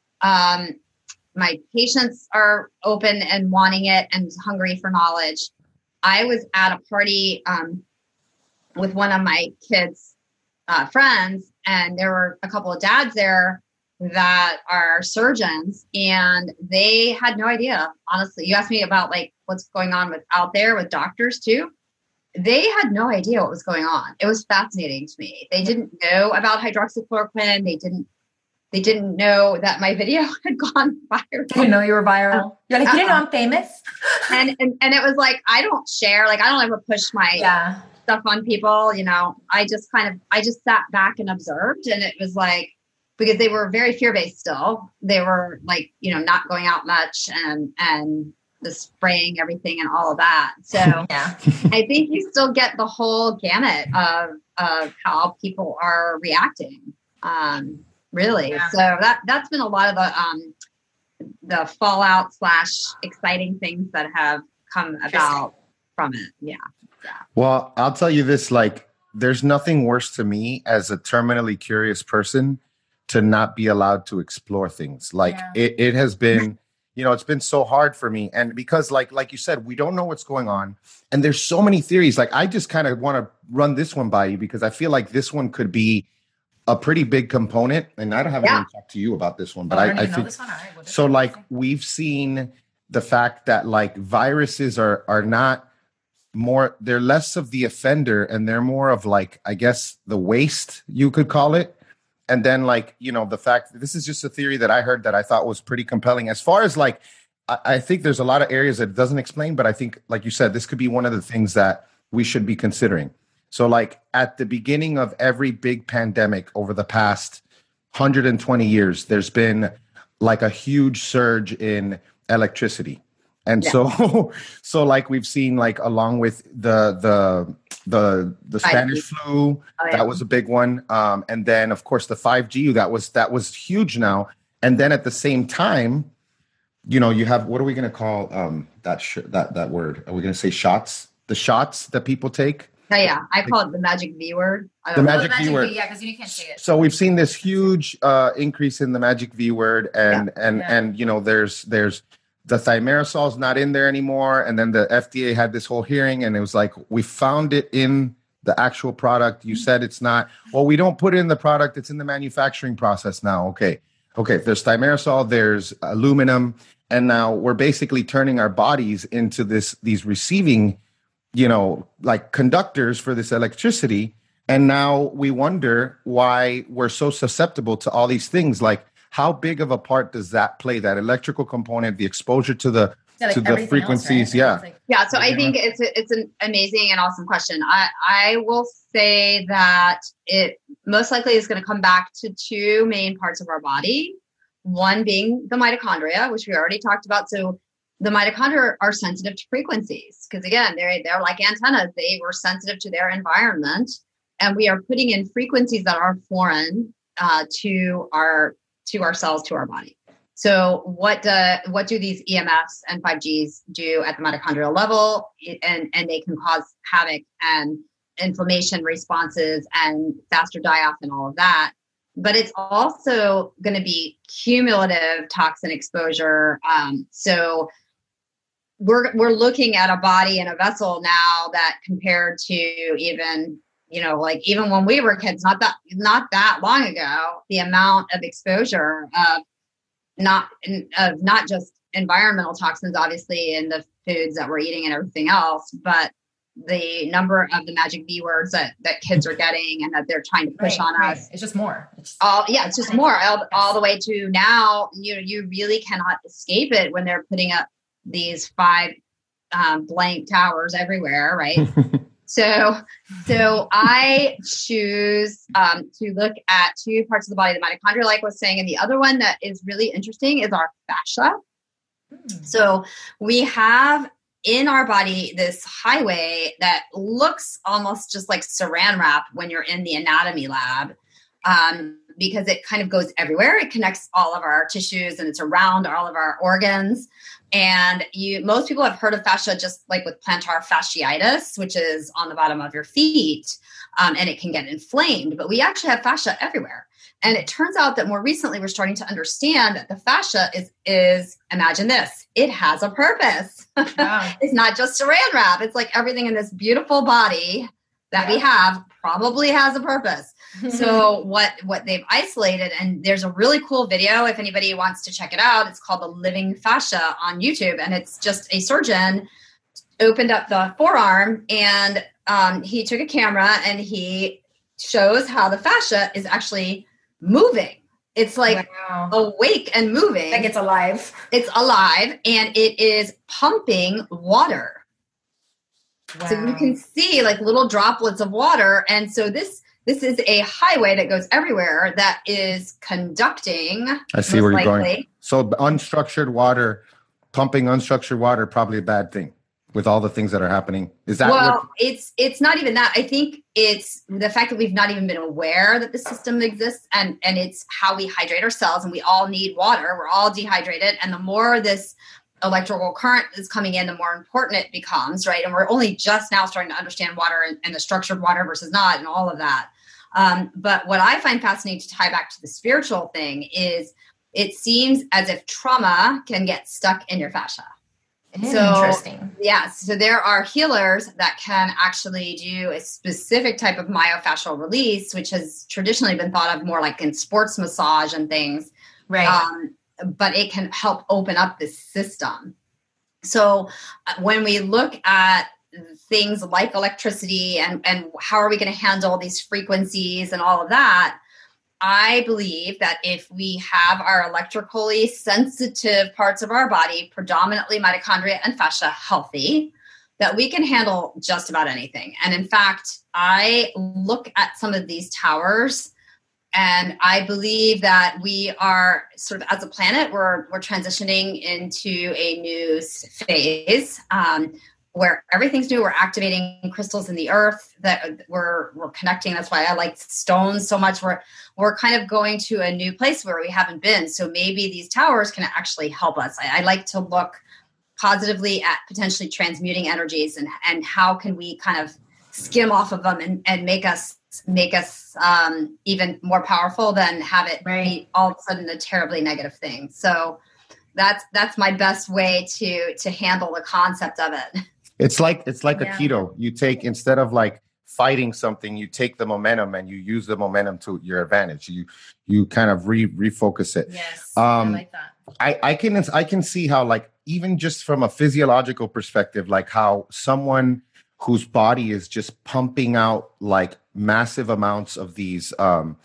My patients are open and wanting it and hungry for knowledge. I was at a party with one of my kids' friends, and there were a couple of dads there that are surgeons, and they had no idea. Honestly, you asked me about like what's going on out there with doctors too. They had no idea what was going on. It was fascinating to me. They didn't know about hydroxychloroquine. They didn't know that my video had gone viral. They didn't know you were viral. You're like, you didn't know I'm famous. And it was like, I don't share, like I don't ever push my stuff on people. I just sat back and observed, and it was like, because they were very fear-based still. They were like, not going out much and the spraying everything and all of that. So I think you still get the whole gamut of how people are reacting. Really. Yeah. So that's been a lot of the fallout / exciting things that have come about from it. Yeah. Well, I'll tell you this, like, there's nothing worse to me as a terminally curious person to not be allowed to explore things. Like it has been, it's been so hard for me. And because like you said, we don't know what's going on. And there's so many theories. Like, I just kind of want to run this one by you because I feel like this one could be a pretty big component. And I don't have even talked to you about this one, but I think this one. All right, so like we've seen the fact that like viruses are not more, they're less of the offender and they're more of like, I guess the waste, you could call it. And then like, the fact that this is just a theory that I heard that I thought was pretty compelling as far as like, I think there's a lot of areas that it doesn't explain, but I think, like you said, this could be one of the things that we should be considering. So like at the beginning of every big pandemic over the past 120 years, there's been like a huge surge in electricity. And so like we've seen, like along with the Spanish flu, that was a big one. And then of course the 5G, that was huge now. And then at the same time, you have, what are we going to call that word? Are we going to say shots? The shots that people take? Oh, yeah, I call it the magic V word. The magic V word. Yeah, because you can't say it. So we've seen this huge increase in the magic V word, and there's the thimerosal is not in there anymore, and then the FDA had this whole hearing, and it was like, we found it in the actual product. You said it's not. Well, we don't put it in the product; it's in the manufacturing process now. Okay. If there's thimerosal, there's aluminum, and now we're basically turning our bodies into these receiving, like conductors for this electricity. And now we wonder why we're so susceptible to all these things. Like, how big of a part does that play, that electrical component, the exposure to the frequencies? Else, right? So I think it's an amazing and awesome question. I will say that it most likely is going to come back to two main parts of our body. One being the mitochondria, which we already talked about. So the mitochondria are sensitive to frequencies because, again, they're like antennas. They were sensitive to their environment, and we are putting in frequencies that are foreign to our cells, to our body. So what do these EMFs and 5Gs do at the mitochondrial level? And they can cause havoc and inflammation responses and faster die-off and all of that. But it's also going to be cumulative toxin exposure. So we're looking at a body and a vessel now that, compared to even when we were kids, not that long ago, the amount of exposure of not just environmental toxins, obviously, in the foods that we're eating and everything else, but the number of the magic V words that kids are getting and that they're trying to push on us. It's just more. It's just more all the way to now, you really cannot escape it when they're putting up these 5 blank towers everywhere. Right. So I choose to look at 2 parts of the body, the mitochondria, like I was saying, and the other one that is really interesting is our fascia. So we have in our body this highway that looks almost just like saran wrap when you're in the anatomy lab, because it kind of goes everywhere. It connects all of our tissues and it's around all of our organs. And most people have heard of fascia just like with plantar fasciitis, which is on the bottom of your feet, and it can get inflamed. But we actually have fascia everywhere. And it turns out that more recently we're starting to understand that the fascia is imagine this, it has a purpose. Wow. It's not just saran wrap. It's like everything in this beautiful body that we have probably has a purpose. So what they've isolated, and there's a really cool video if anybody wants to check it out. It's called The Living Fascia on YouTube, and it's just a surgeon opened up the forearm and he took a camera and he shows how the fascia is actually moving. It's like awake and moving. Like it's alive. It's alive and it is pumping water. Wow. So you can see like little droplets of water. And so this is a highway that goes everywhere that is conducting. I see where you're going. So unstructured water, pumping unstructured water, probably a bad thing with all the things that are happening. Is that it's not even that. I think it's the fact that we've not even been aware that the system exists, and it's how we hydrate ourselves, and we all need water. We're all dehydrated. And the more this electrical current is coming in, the more important it becomes, right? And we're only just now starting to understand water and the structured water versus not and all of that. But what I find fascinating to tie back to the spiritual thing is it seems as if trauma can get stuck in your fascia. Interesting. Yes. So there are healers that can actually do a specific type of myofascial release, which has traditionally been thought of more like in sports massage and things. Right. But it can help open up this system. So when we look at things like electricity and how are we going to handle these frequencies and all of that, I believe that if we have our electrically sensitive parts of our body, predominantly mitochondria and fascia, healthy, that we can handle just about anything. And in fact, I look at some of these towers and I believe that we are sort of, as a planet, we're transitioning into a new phase where everything's new. We're activating crystals in the earth that we're connecting. That's why I like stones so much. We're kind of going to a new place where we haven't been. So maybe these towers can actually help us. I like to look positively at potentially transmuting energies and how can we kind of skim off of them and make us even more powerful than have it be all of a sudden a terribly negative thing. So that's my best way to handle the concept of it. It's like a keto. You take, instead of like fighting something, you take the momentum and you use the momentum to your advantage. You kind of refocus it. Yes, I like that. I can see how, like, even just from a physiological perspective, like how someone whose body is just pumping out like massive amounts of these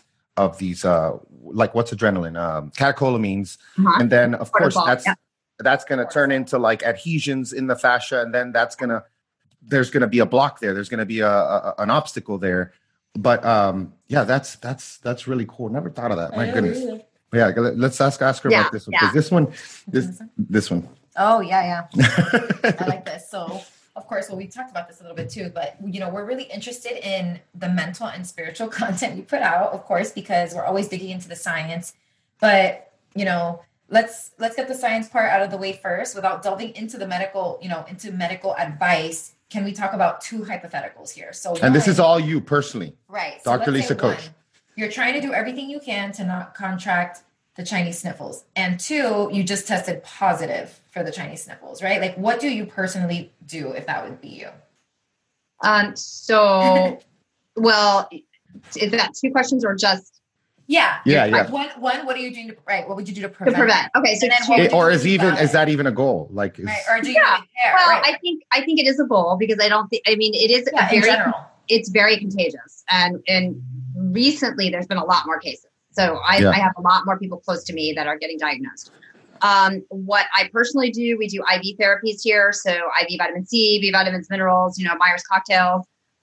like what's adrenaline, catecholamines, and then of course that's going to turn into like adhesions in the fascia, and then there's going to be a block there. There's going to be an obstacle there. But that's really cool. Never thought of that. My goodness. Really. Yeah, let's ask her about this one, because this one. Oh yeah. I like this. So of course, well, we talked about this a little bit too, but we're really interested in the mental and spiritual content you put out, of course, because we're always digging into the science. But let's get the science part out of the way first, without delving into the medical, into medical advice. Can we talk about 2 hypotheticals here? So, and this is all you personally, right? Dr. Lisa Coach. You're trying to do everything you can to not contract the Chinese sniffles, and 2, you just tested positive for the Chinese sniffles, right? Like, what do you personally do if that would be you? So, well, is that 2 questions or just? Yeah. Yeah. One, what are you doing what would you do to To prevent. Okay. So that even a goal? Like, or do you even care? Well, right. I think it is a goal because it is in general. It's very contagious. And recently there's been a lot more cases. So I have a lot more people close to me that are getting diagnosed. What I personally do, we do IV therapies here. So IV vitamin C, B vitamins, minerals, Myers cocktails.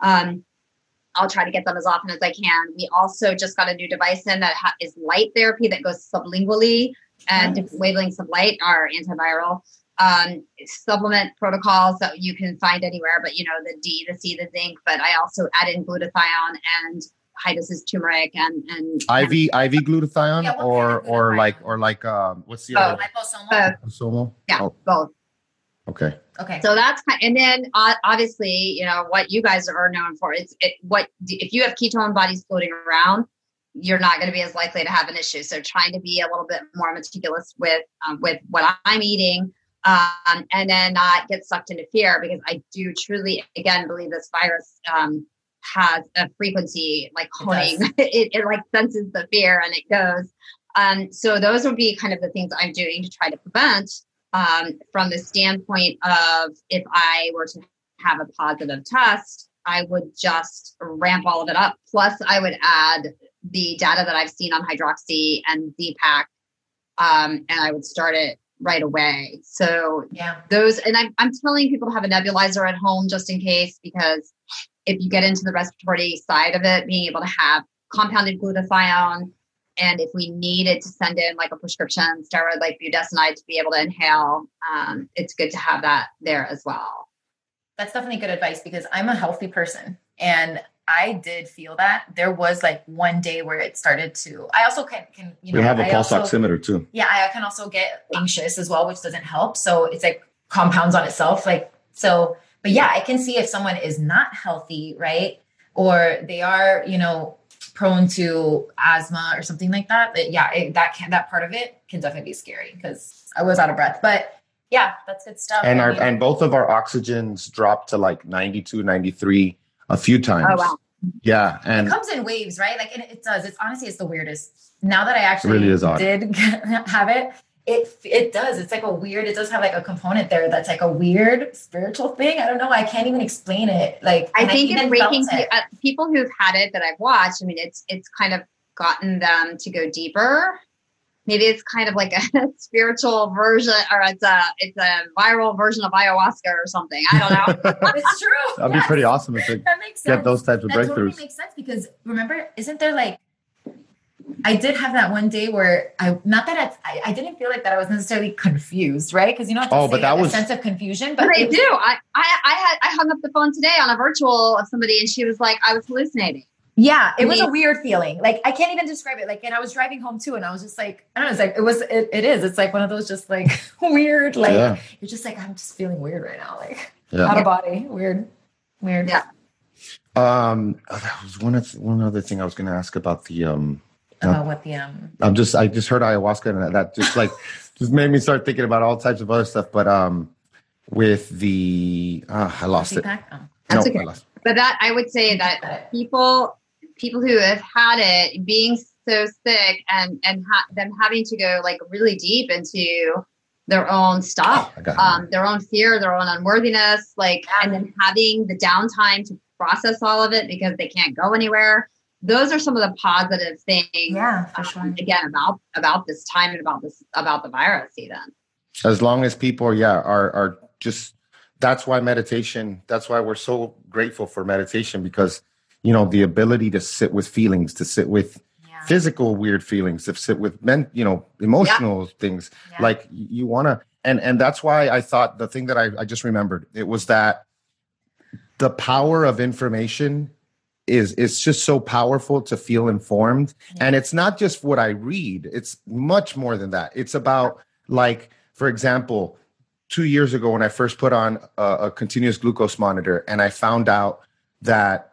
I'll try to get them as often as I can. We also just got a new device in that is light therapy that goes sublingually, and different wavelengths of light are antiviral. Supplement protocols that you can find anywhere, but the D, the C, the zinc. But I also add in glutathione and high dose turmeric and IV glutathione or like what's the other? Liposomal. Yeah, both. Okay. So that's and then obviously, what you guys are known for. If you have ketone bodies floating around, you're not going to be as likely to have an issue. So trying to be a little bit more meticulous with what I'm eating, and then not get sucked into fear, because I do truly, again, believe this virus has a frequency like honing. It like senses the fear and it goes. So those would be kind of the things I'm doing to try to prevent. From the standpoint of, if I were to have a positive test, I would just ramp all of it up. Plus, I would add the data that I've seen on hydroxy and Z-Pak, and I would start it right away. So those, and I'm telling people to have a nebulizer at home just in case, because if you get into the respiratory side of it, being able to have compounded glutathione. And if we needed to send in like a prescription steroid like budesonide to be able to inhale, it's good to have that there as well. That's definitely good advice, because I'm a healthy person and I did feel that there was like one day where it started to, I also can we have a pulse oximeter too. Yeah. I can also get anxious as well, which doesn't help. So it's like compounds on itself. But yeah, I can see if someone is not healthy, right? Or they are, prone to asthma or something like that. That part of it can definitely be scary, because I was out of breath. But yeah, that's good stuff. And and both of our oxygens dropped to like 92, 93 a few times. Oh wow. Yeah, and it comes in waves, right? Like, and it does. It's honestly, it's the weirdest. Now that I actually did have it, it does. It's like it does have like a component there that's like a weird spiritual thing. I don't know. I can't even explain it. Like, I think it's waking people who've had it that I've watched. I mean, it's kind of gotten them to go deeper. Maybe it's kind of like a spiritual version, or it's a viral version of ayahuasca or something. I don't know. It's true. That'd be pretty awesome if they get those types of breakthroughs. That totally makes sense, because remember, isn't there like, I did have that one day where I didn't feel like that I was necessarily confused, right? Because but that was a sense of confusion. But I do. I hung up the phone today on a virtual of somebody, and she was like, I was hallucinating. Yeah, it was a weird feeling. Like, I can't even describe it. Like, and I was driving home too, and I was just like, I don't know. It's like it is. It's like one of those just like weird. Like you're just like, I'm just feeling weird right now. Like out of body, weird. Yeah. That was one other thing I was going to ask about the what the I just heard ayahuasca, and that just like just made me start thinking about all types of other stuff. But with the I lost it. That's okay. But that, I would say that people who have had it being so sick and them having to go like really deep into their own stuff, their own fear, their own unworthiness, and then having the downtime to process all of it because they can't go anywhere. Those are some of the positive things. Yeah, for sure. Again, about this time and about the virus, even. As long as people, are just, that's why we're so grateful for meditation, because, the ability to sit with feelings, to sit with physical weird feelings, to sit with emotional things, like you want to, and that's why I thought the thing that I just remembered, it was that the power of information is just so powerful to feel informed. And it's not just what I read, it's much more than that. It's about, like, for example, 2 years ago when I first put on a continuous glucose monitor, and I found out that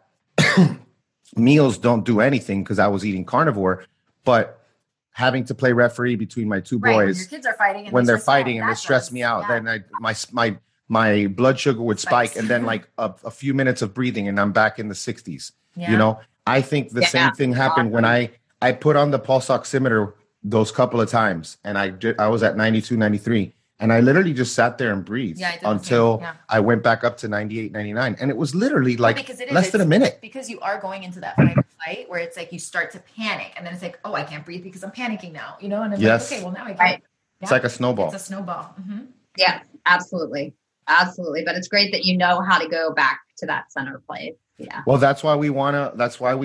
meals don't do anything because I was eating carnivore, but having to play referee between my two boys, when your kids are fighting, when they're fighting, and they stress me out, then my blood sugar would spike, and then like a few minutes of breathing, and I'm back in the 60s. I think the same thing happened when I I put on the pulse oximeter those couple of times, and I was at 92, 93. And I literally just sat there and breathed until I went back up to 98, 99. And it was literally like less than a minute. Because you are going into that fight or flight where it's like you start to panic. And then it's like, oh, I can't breathe because I'm panicking now. You know? And it's like, okay, well, now I can. Right. It's like a snowball. It's a snowball. Mm-hmm. Yeah, absolutely. Absolutely. But it's great that you know how to go back to that center place. Yeah. Well, that's why we want,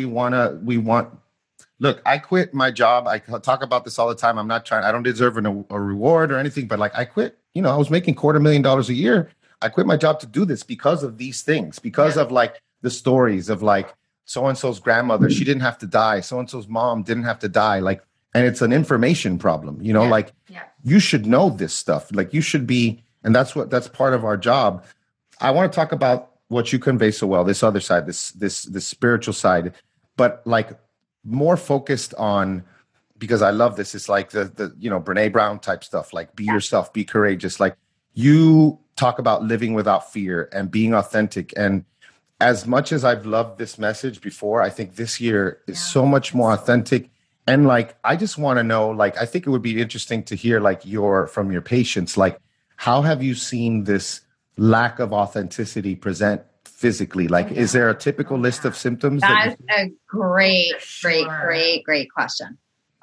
look, I quit my job. I talk about this all the time. I don't deserve a reward or anything, but like I quit, I was making $250,000 a year. I quit my job to do this because of these things, because of like the stories of like so-and-so's grandmother, she didn't have to die. So-and-so's mom didn't have to die. Like, and it's an information problem, you should know this stuff. Like you should be, and that's part of our job. I want to talk about what you convey so well, this other side, this spiritual side, but like more focused on, because I love this. It's like the Brene Brown type stuff, like be yourself, be courageous. Like you talk about living without fear and being authentic. And as much as I've loved this message before, I think this year is so much more authentic. And like, I just want to know, like, I think it would be interesting to hear like from your patients, like, how have you seen this lack of authenticity present physically? Like, is there a typical list of symptoms? That's a great question.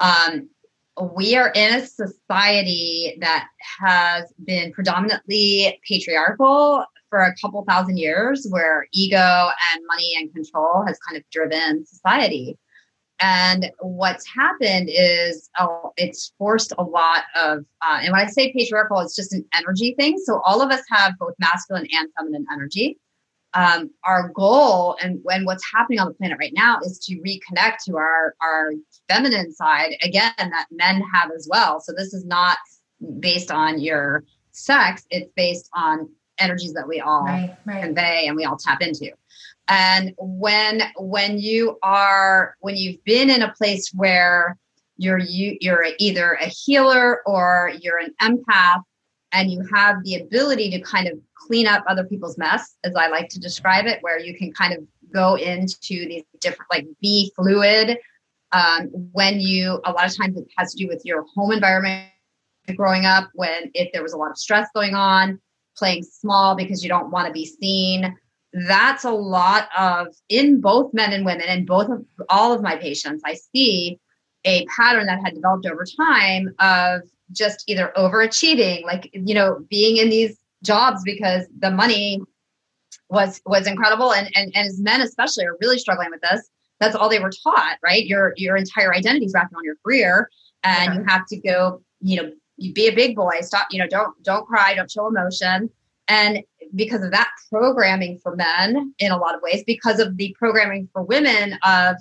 We are in a society that has been predominantly patriarchal for a couple thousand years, where ego and money and control has kind of driven society. And what's happened is it's forced a lot of, and when I say patriarchal, it's just an energy thing. So all of us have both masculine and feminine energy. Our goal and what's happening on the planet right now is to reconnect to our feminine side, again, that men have as well. So this is not based on your sex. It's based on energies that we all convey and we all tap into. And when you've been in a place where you're either a healer or you're an empath, and you have the ability to kind of clean up other people's mess, as I like to describe it, where you can kind of go into these different, like, be fluid. A lot of times it has to do with your home environment growing up, if there was a lot of stress going on, playing small because you don't want to be seen. That's a lot of, in both men and women, and all of my patients, I see a pattern that had developed over time of just either overachieving, like, being in these jobs because the money was incredible. And as men especially are really struggling with this. That's all they were taught, right? Your entire identity is wrapped on your career, and you have to go, you be a big boy, stop, don't cry, don't show emotion. And because of that programming for men in a lot of ways, because of the programming for women of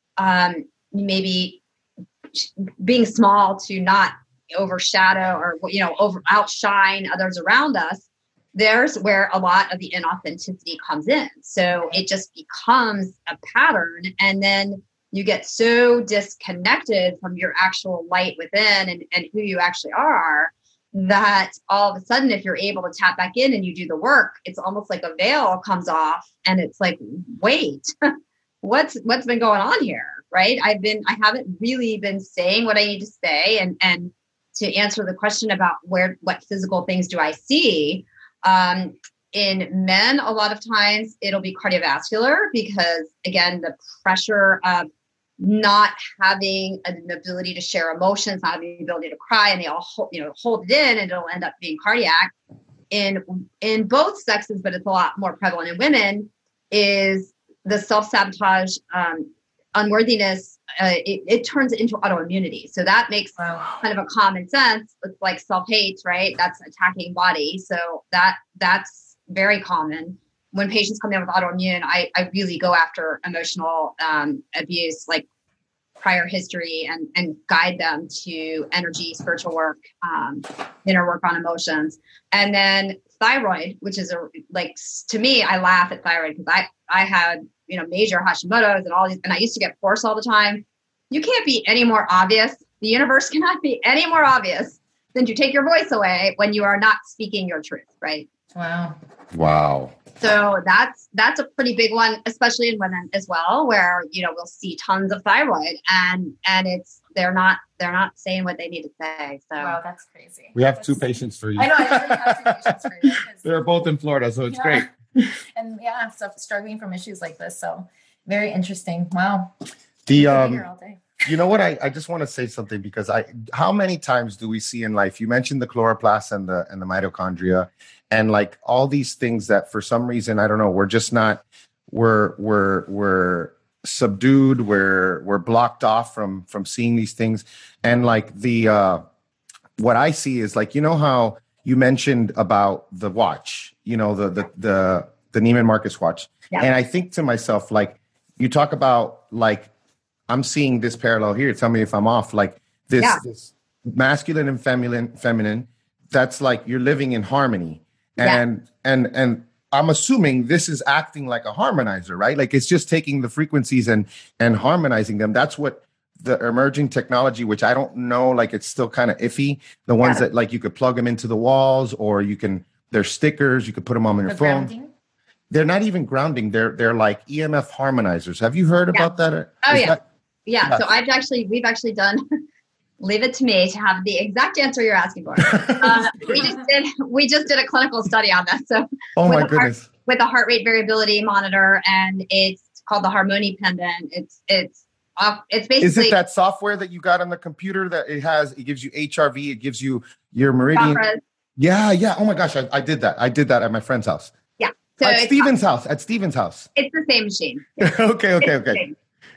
maybe being small to not overshadow or, outshine others around us, there's where a lot of the inauthenticity comes in. So it just becomes a pattern. And then you get so disconnected from your actual light within and who you actually are, that all of a sudden, if you're able to tap back in and you do the work, it's almost like a veil comes off and it's like, wait, what's been going on here? Right. I haven't really been saying what I need to say. And to answer the question about what physical things do I see, in men, a lot of times it'll be cardiovascular, because again, the pressure of not having an ability to share emotions, not having the ability to cry, and they all hold it in, and it'll end up being cardiac in both sexes, but it's a lot more prevalent in women, is the self-sabotage, unworthiness. It turns into autoimmunity. So that makes kind of a common sense. It's like self-hate, right? That's attacking body. So that's very common. When patients come in with autoimmune, I really go after emotional abuse, like prior history, and guide them to energy, spiritual work, inner work on emotions. And then thyroid, which is to me, I laugh at thyroid because I had, major Hashimoto's and all these, and I used to get hoarse all the time. You can't be any more obvious. The universe cannot be any more obvious than to take your voice away when you are not speaking your truth, right? Wow. Wow. So that's a pretty big one, especially in women as well, where we'll see tons of thyroid, and they're not saying what they need to say. So wow, that's crazy. We have two patients for you. I know. I already have two patients for you. They're both in Florida, so it's great. And so struggling from issues like this. So very interesting. Wow. The all day. You know what? I just want to say something, because how many times do we see in life? You mentioned the chloroplast and the mitochondria, and like all these things that for some reason, I don't know, we're just not, we're subdued, we're blocked off from seeing these things. And like what I see is like, how you mentioned about the watch, the Neiman Marcus watch. Yeah. And I think to myself, like, you talk about like, I'm seeing this parallel here. Tell me if I'm off. Like this masculine and feminine, that's like you're living in harmony. And I'm assuming this is acting like a harmonizer, right? Like it's just taking the frequencies and harmonizing them. That's what the emerging technology, which I don't know, like it's still kind of iffy. The ones that like you could plug them into the walls, or they're stickers, you could put them on your phone. Grounding? They're not even grounding. They're like EMF harmonizers. Have you heard about that? Yeah. So we've actually done, leave it to me to have the exact answer you're asking for. We just did a clinical study on that. So my goodness. With a heart rate variability monitor, and it's called the Harmony pendant. It's basically. Is it that software that you got on the computer that it gives you HRV, it gives you your meridian? Chakras. Yeah. Oh my gosh. I did that. I did that at my friend's house. Yeah. So At Steven's house. It's the same machine. Okay.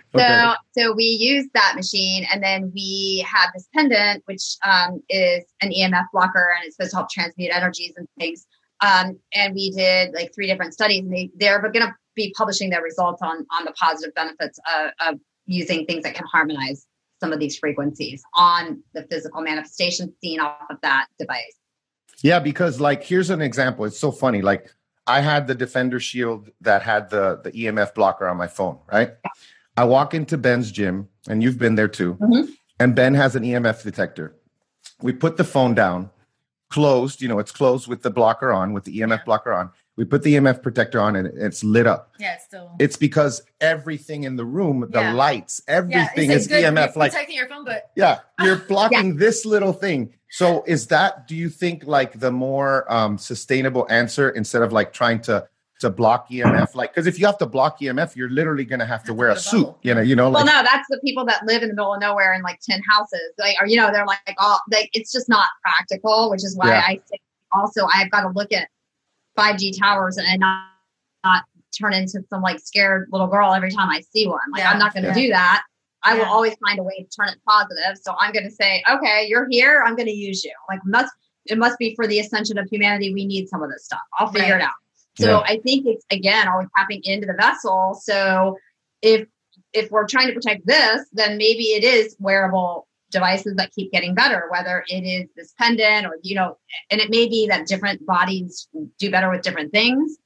So we use that machine, and then we have this pendant, which is an EMF blocker, and it's supposed to help transmute energies and things. And we did like 3 different studies, and they're going to be publishing their results on the positive benefits of using things that can harmonize some of these frequencies on the physical manifestation seen off of that device. Yeah, because like here's an example. It's so funny. Like I had the Defender Shield that had the EMF blocker on my phone, right? Yeah. I walk into Ben's gym, and you've been there too, and Ben has an EMF detector. We put the phone down, closed, it's closed with the blocker on, with the EMF blocker on. We put the EMF protector on, and it's lit up. Yeah, it's because everything in the room, the lights, everything is good. EMF. You're protecting your phone, but you're blocking this little thing. So do you think like the more sustainable answer, instead of like trying to block EMF, like, because if you have to block EMF, you're literally going to have to wear a suit, like, well, no, that's the people that live in the middle of nowhere in like 10 houses, like, or, they're like all like, it's just not practical, which is why I say also I've got to look at 5G towers and not turn into some like scared little girl every time I see one. Like I'm not going to do that. I will always find a way to turn it positive. So I'm going to say, okay, you're here. I'm going to use you. Like it must be for the ascension of humanity. We need some of this stuff. I'll figure it out. So I think it's, again, always tapping into the vessel. So if we're trying to protect this, then maybe it is wearable devices that keep getting better, whether it is this pendant or, and it may be that different bodies do better with different things.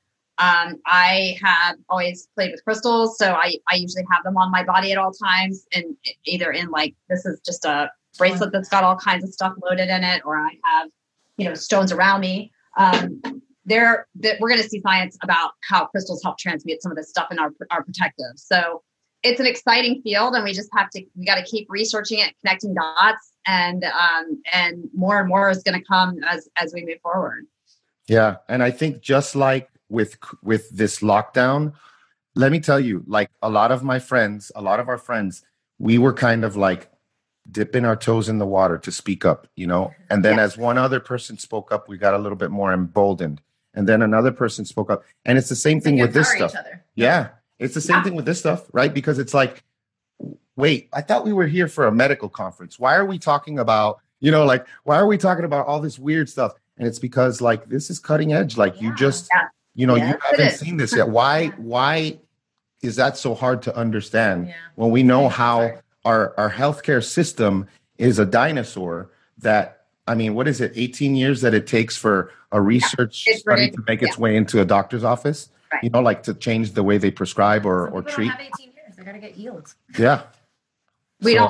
I have always played with crystals. So I usually have them on my body at all times, and either in like, this is just a bracelet that's got all kinds of stuff loaded in it, or I have, stones around me. We're going to see science about how crystals help transmute some of this stuff in our protective. So it's an exciting field, and we got to keep researching it, connecting dots, and more is going to come as we move forward. Yeah. And I think just like with this lockdown, let me tell you, like a lot of our friends, we were kind of like dipping our toes in the water to speak up, and then as one other person spoke up, we got a little bit more emboldened. And then another person spoke up. And it's the same thing with this stuff. Yeah. It's the same thing with this stuff, right? Because it's like, wait, I thought we were here for a medical conference. Why are we talking about, why are we talking about all this weird stuff? And it's because like, this is cutting edge. Like you just, you haven't seen this yet. Why is that so hard to understand when we know how our healthcare system is a dinosaur that, I mean, what is it? 18 years that it takes for a research study to make its way into a doctor's office, right. Like to change the way they prescribe or treat. Don't have 18 years. They got to get yields. Yeah. We don't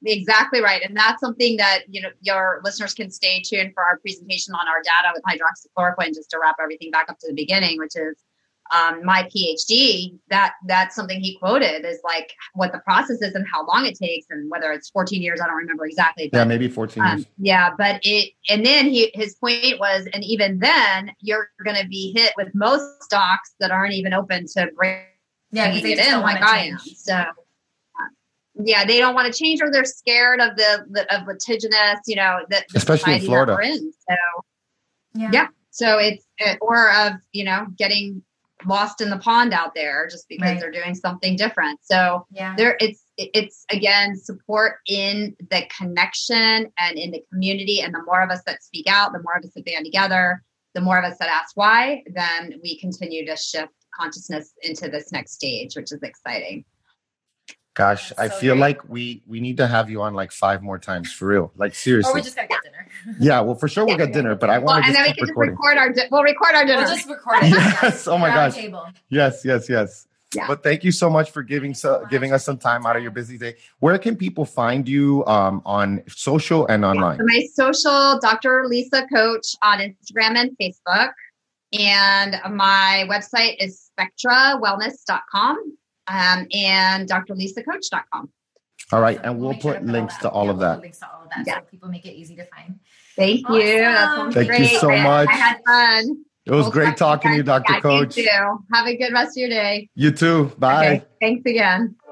exactly right. And that's something that, your listeners can stay tuned for our presentation on our data with hydroxychloroquine, just to wrap everything back up to the beginning, which is my PhD. That's something he quoted is like what the process is and how long it takes, and whether it's 14 years, I don't remember exactly. But, maybe 14 years. But and then his point was, and even then you're going to be hit with most docs that aren't even open to bringing it in like I am. So they don't want to change, or they're scared of of litigious, that especially in Florida. So so it's or of getting lost in the pond out there just because they're doing something different. So it's again, support in the connection and in the community. And the more of us that speak out, the more of us that band together, the more of us that ask why, then we continue to shift consciousness into this next stage, which is exciting. Gosh, I feel like we need to have you on like 5 more times, for real. Like seriously. Or we just gotta get dinner. Yeah, well, for sure we'll get dinner, but I want to and then we can just record our dinner. We'll just record it. Yes. Oh my gosh. Table. Yes. Yeah. But thank you so much for giving us some time out of your busy day. Where can people find you on social and online? So my social, Dr. Lisa Coach on Instagram and Facebook. And my website is spectrawellness.com. And drlisacoach.com. All right. And we'll put links to all of that. Links to all of that, so people make it easy to find. Thank you. That Thank you so much. I had fun. It was great talking to you, Dr. Coach. You too. Have a good rest of your day. You too. Bye. Okay. Thanks again.